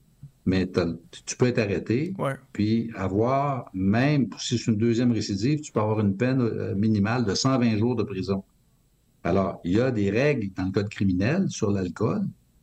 [SPEAKER 6] mais tu peux être arrêté,
[SPEAKER 5] ouais.
[SPEAKER 6] Puis avoir, même si c'est une deuxième récidive, tu peux avoir une peine minimale de cent vingt jours de prison. Alors, il y a des règles dans le code criminel sur l'alcool.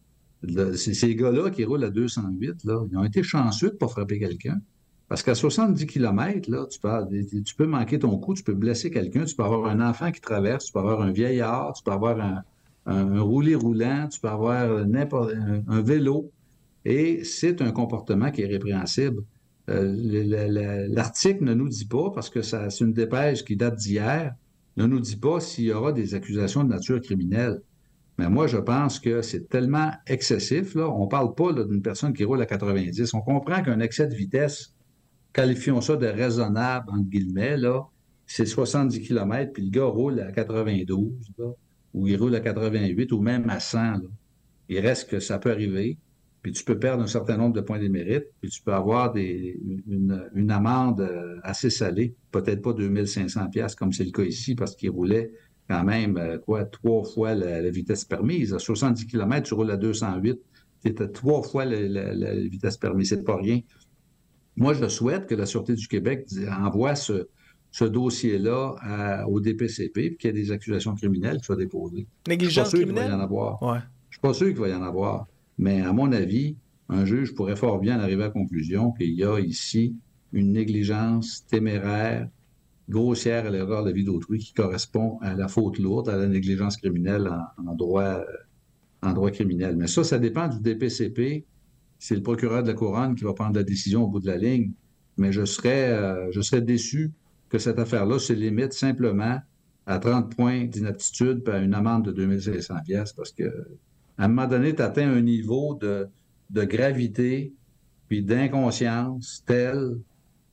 [SPEAKER 6] Le, c'est, ces gars-là qui roulent à deux cent huit, là, ils ont été chanceux de ne pas frapper quelqu'un. Parce qu'à soixante-dix kilomètres, là, tu, peux, tu peux manquer ton coup, tu peux blesser quelqu'un, tu peux avoir un enfant qui traverse, tu peux avoir un vieillard, tu peux avoir un, un, un roulé roulant, tu peux avoir n'importe, un, un vélo. Et c'est un comportement qui est répréhensible. Euh, le, le, l'article ne nous dit pas, parce que ça, c'est une dépêche qui date d'hier, ne nous dit pas s'il y aura des accusations de nature criminelle. Mais moi, je pense que c'est tellement excessif, là. On ne parle pas là, d'une personne qui roule à quatre-vingt-dix. On comprend qu'un excès de vitesse, qualifions ça de raisonnable, entre guillemets, là, c'est soixante-dix kilomètres, puis le gars roule à quatre-vingt-douze, là, ou il roule à quatre-vingt-huit, ou même à cent. Là. Il reste que ça peut arriver, puis tu peux perdre un certain nombre de points de mérite, puis tu peux avoir des, une, une amende assez salée, peut-être pas deux mille cinq cents dollars comme c'est le cas ici, parce qu'il roulait quand même, quoi, trois fois la, la vitesse permise. À soixante-dix kilomètres, tu roules à deux cent huit, tu à trois fois la, la, la vitesse permise, c'est pas rien. Moi, je souhaite que la Sûreté du Québec envoie ce, ce dossier-là à, au D P C P et qu'il y ait des accusations criminelles qui soient déposées.
[SPEAKER 5] Négligence
[SPEAKER 6] criminelle?
[SPEAKER 5] criminelle?
[SPEAKER 6] Je ne suis pas sûr qu'il va y en avoir.
[SPEAKER 5] Ouais.
[SPEAKER 6] Je suis pas sûr qu'il va y en avoir. Mais à mon avis, un juge pourrait fort bien arriver à la conclusion qu'il y a ici une négligence téméraire, grossière à l'erreur de la vie d'autrui qui correspond à la faute lourde, à la négligence criminelle en, en, droit, en droit criminel. Mais ça, ça dépend du D P C P. C'est le procureur de la Couronne qui va prendre la décision au bout de la ligne. Mais je serais, euh, je serais déçu que cette affaire-là se limite simplement à trente points d'inaptitude et à une amende de deux mille cinq cents dollars parce que à un moment donné, tu atteins un niveau de, de gravité puis d'inconscience tel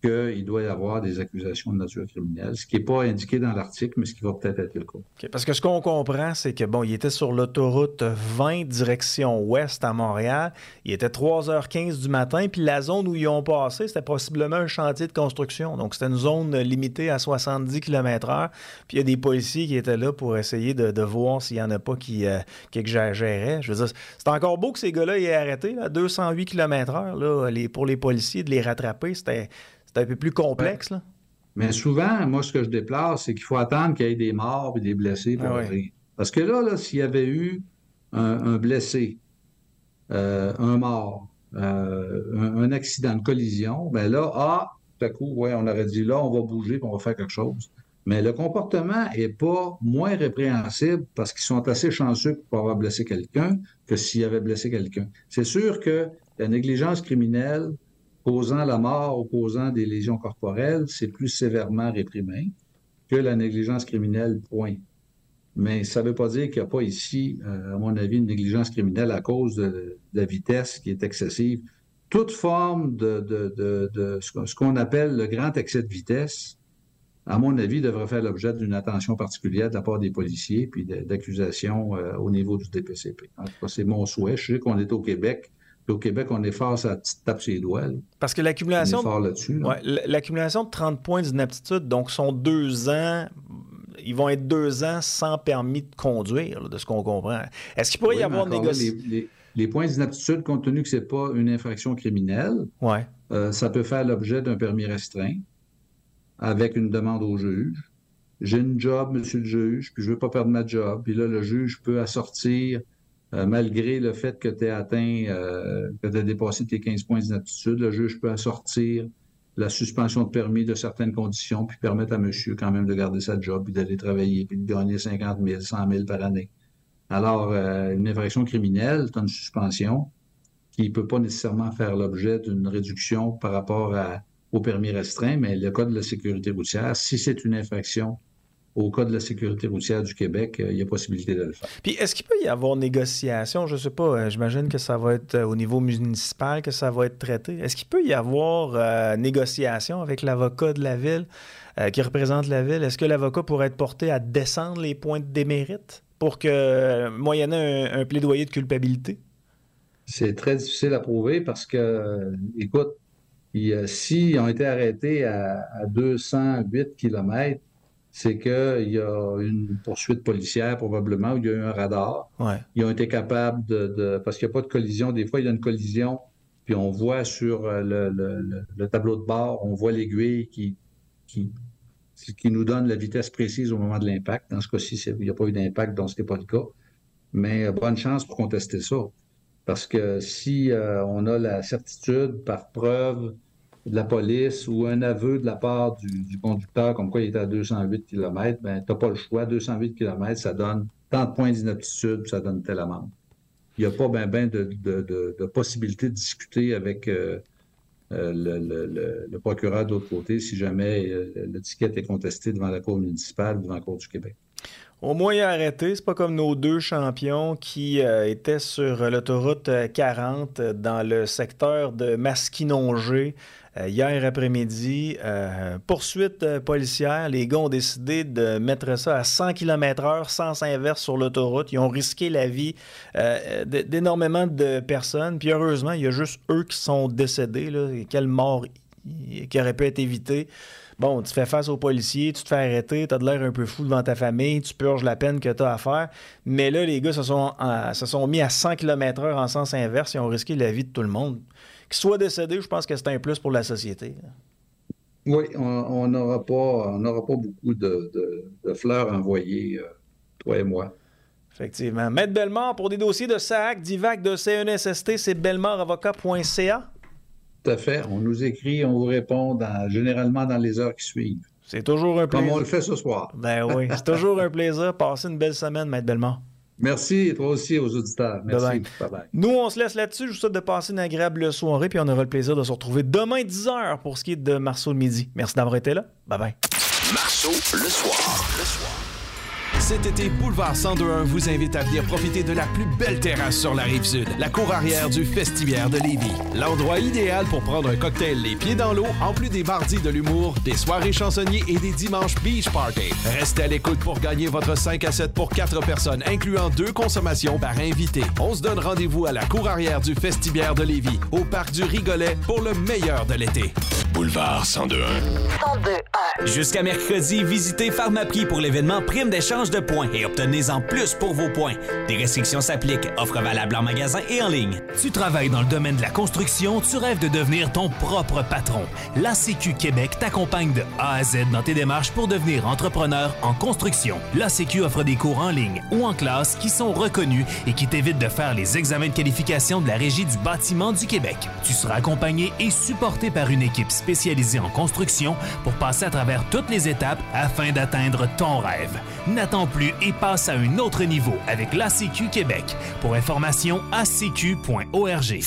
[SPEAKER 6] qu'il doit y avoir des accusations de nature criminelle, ce qui n'est pas indiqué dans l'article, mais ce qui va peut-être être le cas.
[SPEAKER 5] Okay, parce que ce qu'on comprend, c'est que, bon, il était sur l'autoroute vingt, direction ouest à Montréal. Il était trois heures quinze du matin, puis la zone où ils ont passé, c'était possiblement un chantier de construction. Donc, c'était une zone limitée à soixante-dix kilomètres heure. Puis, il y a des policiers qui étaient là pour essayer de, de voir s'il n'y en a pas qui, euh, qui exagéraient. Je veux dire, c'est encore beau que ces gars-là aient arrêté, là, deux cent huit kilomètres heure, là, les, pour les policiers, de les rattraper, c'était... C'est un peu plus complexe, là.
[SPEAKER 6] Mais souvent, moi, ce que je déplore, c'est qu'il faut attendre qu'il y ait des morts et des blessés pour
[SPEAKER 5] ah
[SPEAKER 6] agir.
[SPEAKER 5] oui.
[SPEAKER 6] Parce que là, là s'il y avait eu un, un blessé, euh, un mort, euh, un, un accident de collision, ben là, ah, tout à coup, ouais, on aurait dit là, on va bouger et on va faire quelque chose. Mais le comportement n'est pas moins répréhensible parce qu'ils sont assez chanceux pour avoir blessé quelqu'un que s'ils avaient blessé quelqu'un. C'est sûr que la négligence criminelle causant la mort ou causant des lésions corporelles, c'est plus sévèrement réprimé que la négligence criminelle, point. Mais ça ne veut pas dire qu'il n'y a pas ici, euh, à mon avis, une négligence criminelle à cause de, de la vitesse qui est excessive. Toute forme de, de, de, de ce qu'on appelle le grand excès de vitesse, à mon avis, devrait faire l'objet d'une attention particulière de la part des policiers puis d'accusations euh, au niveau du D P C P. En tout cas, c'est mon souhait. Je sais qu'on est au Québec. Au Québec, on est fort, ça tape ses doigts. Là.
[SPEAKER 5] Parce que l'accumulation,
[SPEAKER 6] on est fort là-dessus, là.
[SPEAKER 5] Ouais, l'accumulation de trente points d'inaptitude, donc sont deux ans, ils vont être deux ans sans permis de conduire, là, de ce qu'on comprend. Est-ce qu'il pourrait
[SPEAKER 6] oui,
[SPEAKER 5] y avoir négocié...
[SPEAKER 6] Les, les, les points d'inaptitude, compte tenu que ce n'est pas une infraction criminelle,
[SPEAKER 5] ouais.
[SPEAKER 6] euh, ça peut faire l'objet d'un permis restreint avec une demande au juge. J'ai une job, monsieur le juge, puis je ne veux pas perdre ma job. Puis là, le juge peut assortir... Euh, malgré le fait que tu aies atteint, euh, que tu as dépassé tes quinze points d'inaptitude, le juge peut assortir la suspension de permis de certaines conditions puis permettre à monsieur quand même de garder sa job puis d'aller travailler puis de gagner cinquante mille, cent mille par année. Alors, euh, une infraction criminelle, tu as une suspension qui ne peut pas nécessairement faire l'objet d'une réduction par rapport à, au permis restreint, mais le Code de la sécurité routière, si c'est une infraction au Code de la sécurité routière du Québec, il y a possibilité de le faire.
[SPEAKER 5] Puis, est-ce qu'il peut y avoir négociation? Je ne sais pas, j'imagine que ça va être au niveau municipal que ça va être traité. Est-ce qu'il peut y avoir euh, négociation avec l'avocat de la ville euh, qui représente la ville? Est-ce que l'avocat pourrait être porté à descendre les points de démérite pour que, euh, moyennant un, un plaidoyer de culpabilité?
[SPEAKER 6] C'est très difficile à prouver parce que, euh, écoute, s'ils ont été arrêtés à, à deux cent huit kilomètres, c'est qu'il y a une poursuite policière probablement, où il y a eu un radar.
[SPEAKER 5] Ouais.
[SPEAKER 6] Ils ont été capables de... de parce qu'il n'y a pas de collision. Des fois, il y a une collision, puis on voit sur le, le, le, le tableau de bord, on voit l'aiguille qui, qui, qui nous donne la vitesse précise au moment de l'impact. Dans ce cas-ci, il n'y a pas eu d'impact, donc ce n'était pas le cas. Mais bonne chance pour contester ça. Parce que si euh, on a la certitude par preuve de la police ou un aveu de la part du, du conducteur comme quoi il était à deux cent huit kilomètres, ben tu n'as pas le choix. deux cent huit kilomètres, ça donne tant de points d'inaptitude, ça donne telle amende. Il n'y a pas ben, ben de, de, de, de possibilité de discuter avec euh, euh, le, le, le, le procureur de l'autre côté si jamais euh, le ticket est contesté devant la Cour municipale ou devant la Cour du Québec.
[SPEAKER 5] Au moins, il a arrêté. C'est pas comme nos deux champions qui euh, étaient sur l'autoroute quarante dans le secteur de Masquinongé euh, hier après-midi. Euh, poursuite euh, policière. Les gars ont décidé de mettre ça à cent kilomètres heure, sens inverse sur l'autoroute. Ils ont risqué la vie euh, d'énormément de personnes. Puis heureusement, il y a juste eux qui sont décédés. Là. Et quelle mort qui aurait pu être évitée. Bon, tu fais face aux policiers, tu te fais arrêter, tu as de l'air un peu fou devant ta famille, tu purges la peine que tu as à faire. Mais là, les gars se sont, euh, se sont mis à cent kilomètres heure en sens inverse et ont risqué la vie de tout le monde. Qu'ils soient décédés, je pense que c'est un plus pour la société.
[SPEAKER 6] Oui, on n'aura pas, on n'aura pas beaucoup de, de, de fleurs envoyées, euh, toi et moi.
[SPEAKER 5] Effectivement. Maître Bellemare, pour des dossiers de S A A C, d'I V A C, de C N S S T, c'est bellemare avocat point C A.
[SPEAKER 6] Tout à fait. On nous écrit, on vous répond dans, généralement dans les heures qui suivent.
[SPEAKER 5] C'est toujours un plaisir.
[SPEAKER 6] Comme on le fait ce soir.
[SPEAKER 5] Ben oui, c'est toujours un plaisir. Passez une belle semaine, Maître Bellemare.
[SPEAKER 6] Merci, et toi aussi aux auditeurs. Merci.
[SPEAKER 5] Bye bye.
[SPEAKER 6] Bye bye.
[SPEAKER 5] Nous, on se laisse là-dessus. Je vous souhaite de passer une agréable soirée, puis on aura le plaisir de se retrouver demain dix heures pour ce qui est de Marceau le midi. Merci d'avoir été là. Bye bye.
[SPEAKER 3] Marceau le soir. Le soir.
[SPEAKER 16] Cet été, Boulevard cent deux un vous invite à venir profiter de la plus belle terrasse sur la Rive-Sud, la cour arrière du Festivière de Lévis. L'endroit idéal pour prendre un cocktail les pieds dans l'eau, en plus des mardis de l'humour, des soirées chansonniers et des dimanches beach party. Restez à l'écoute pour gagner votre cinq à sept pour quatre personnes, incluant deux consommations par invité. On se donne rendez-vous à la cour arrière du Festivière de Lévis, au parc du Rigolet, pour le meilleur de l'été.
[SPEAKER 3] Boulevard cent deux un.
[SPEAKER 2] cent deux un.
[SPEAKER 8] Jusqu'à mercredi, visitez Pharmaprix pour l'événement Prime d'échange de points et obtenez-en plus pour vos points. Des restrictions s'appliquent. Offre valable en magasin et en ligne.
[SPEAKER 7] Tu travailles dans le domaine de la construction, tu rêves de devenir ton propre patron. L'A C Q Québec t'accompagne de A à Z dans tes démarches pour devenir entrepreneur en construction. L'A C Q offre des cours en ligne ou en classe qui sont reconnus et qui t'évitent de faire les examens de qualification de la Régie du bâtiment du Québec. Tu seras accompagné et supporté par une équipe spécialisée en construction pour passer à travers toutes les étapes afin d'atteindre ton rêve. N'attends plus et passe à un autre niveau avec l'A C Q Québec. Pour information, a c q point org.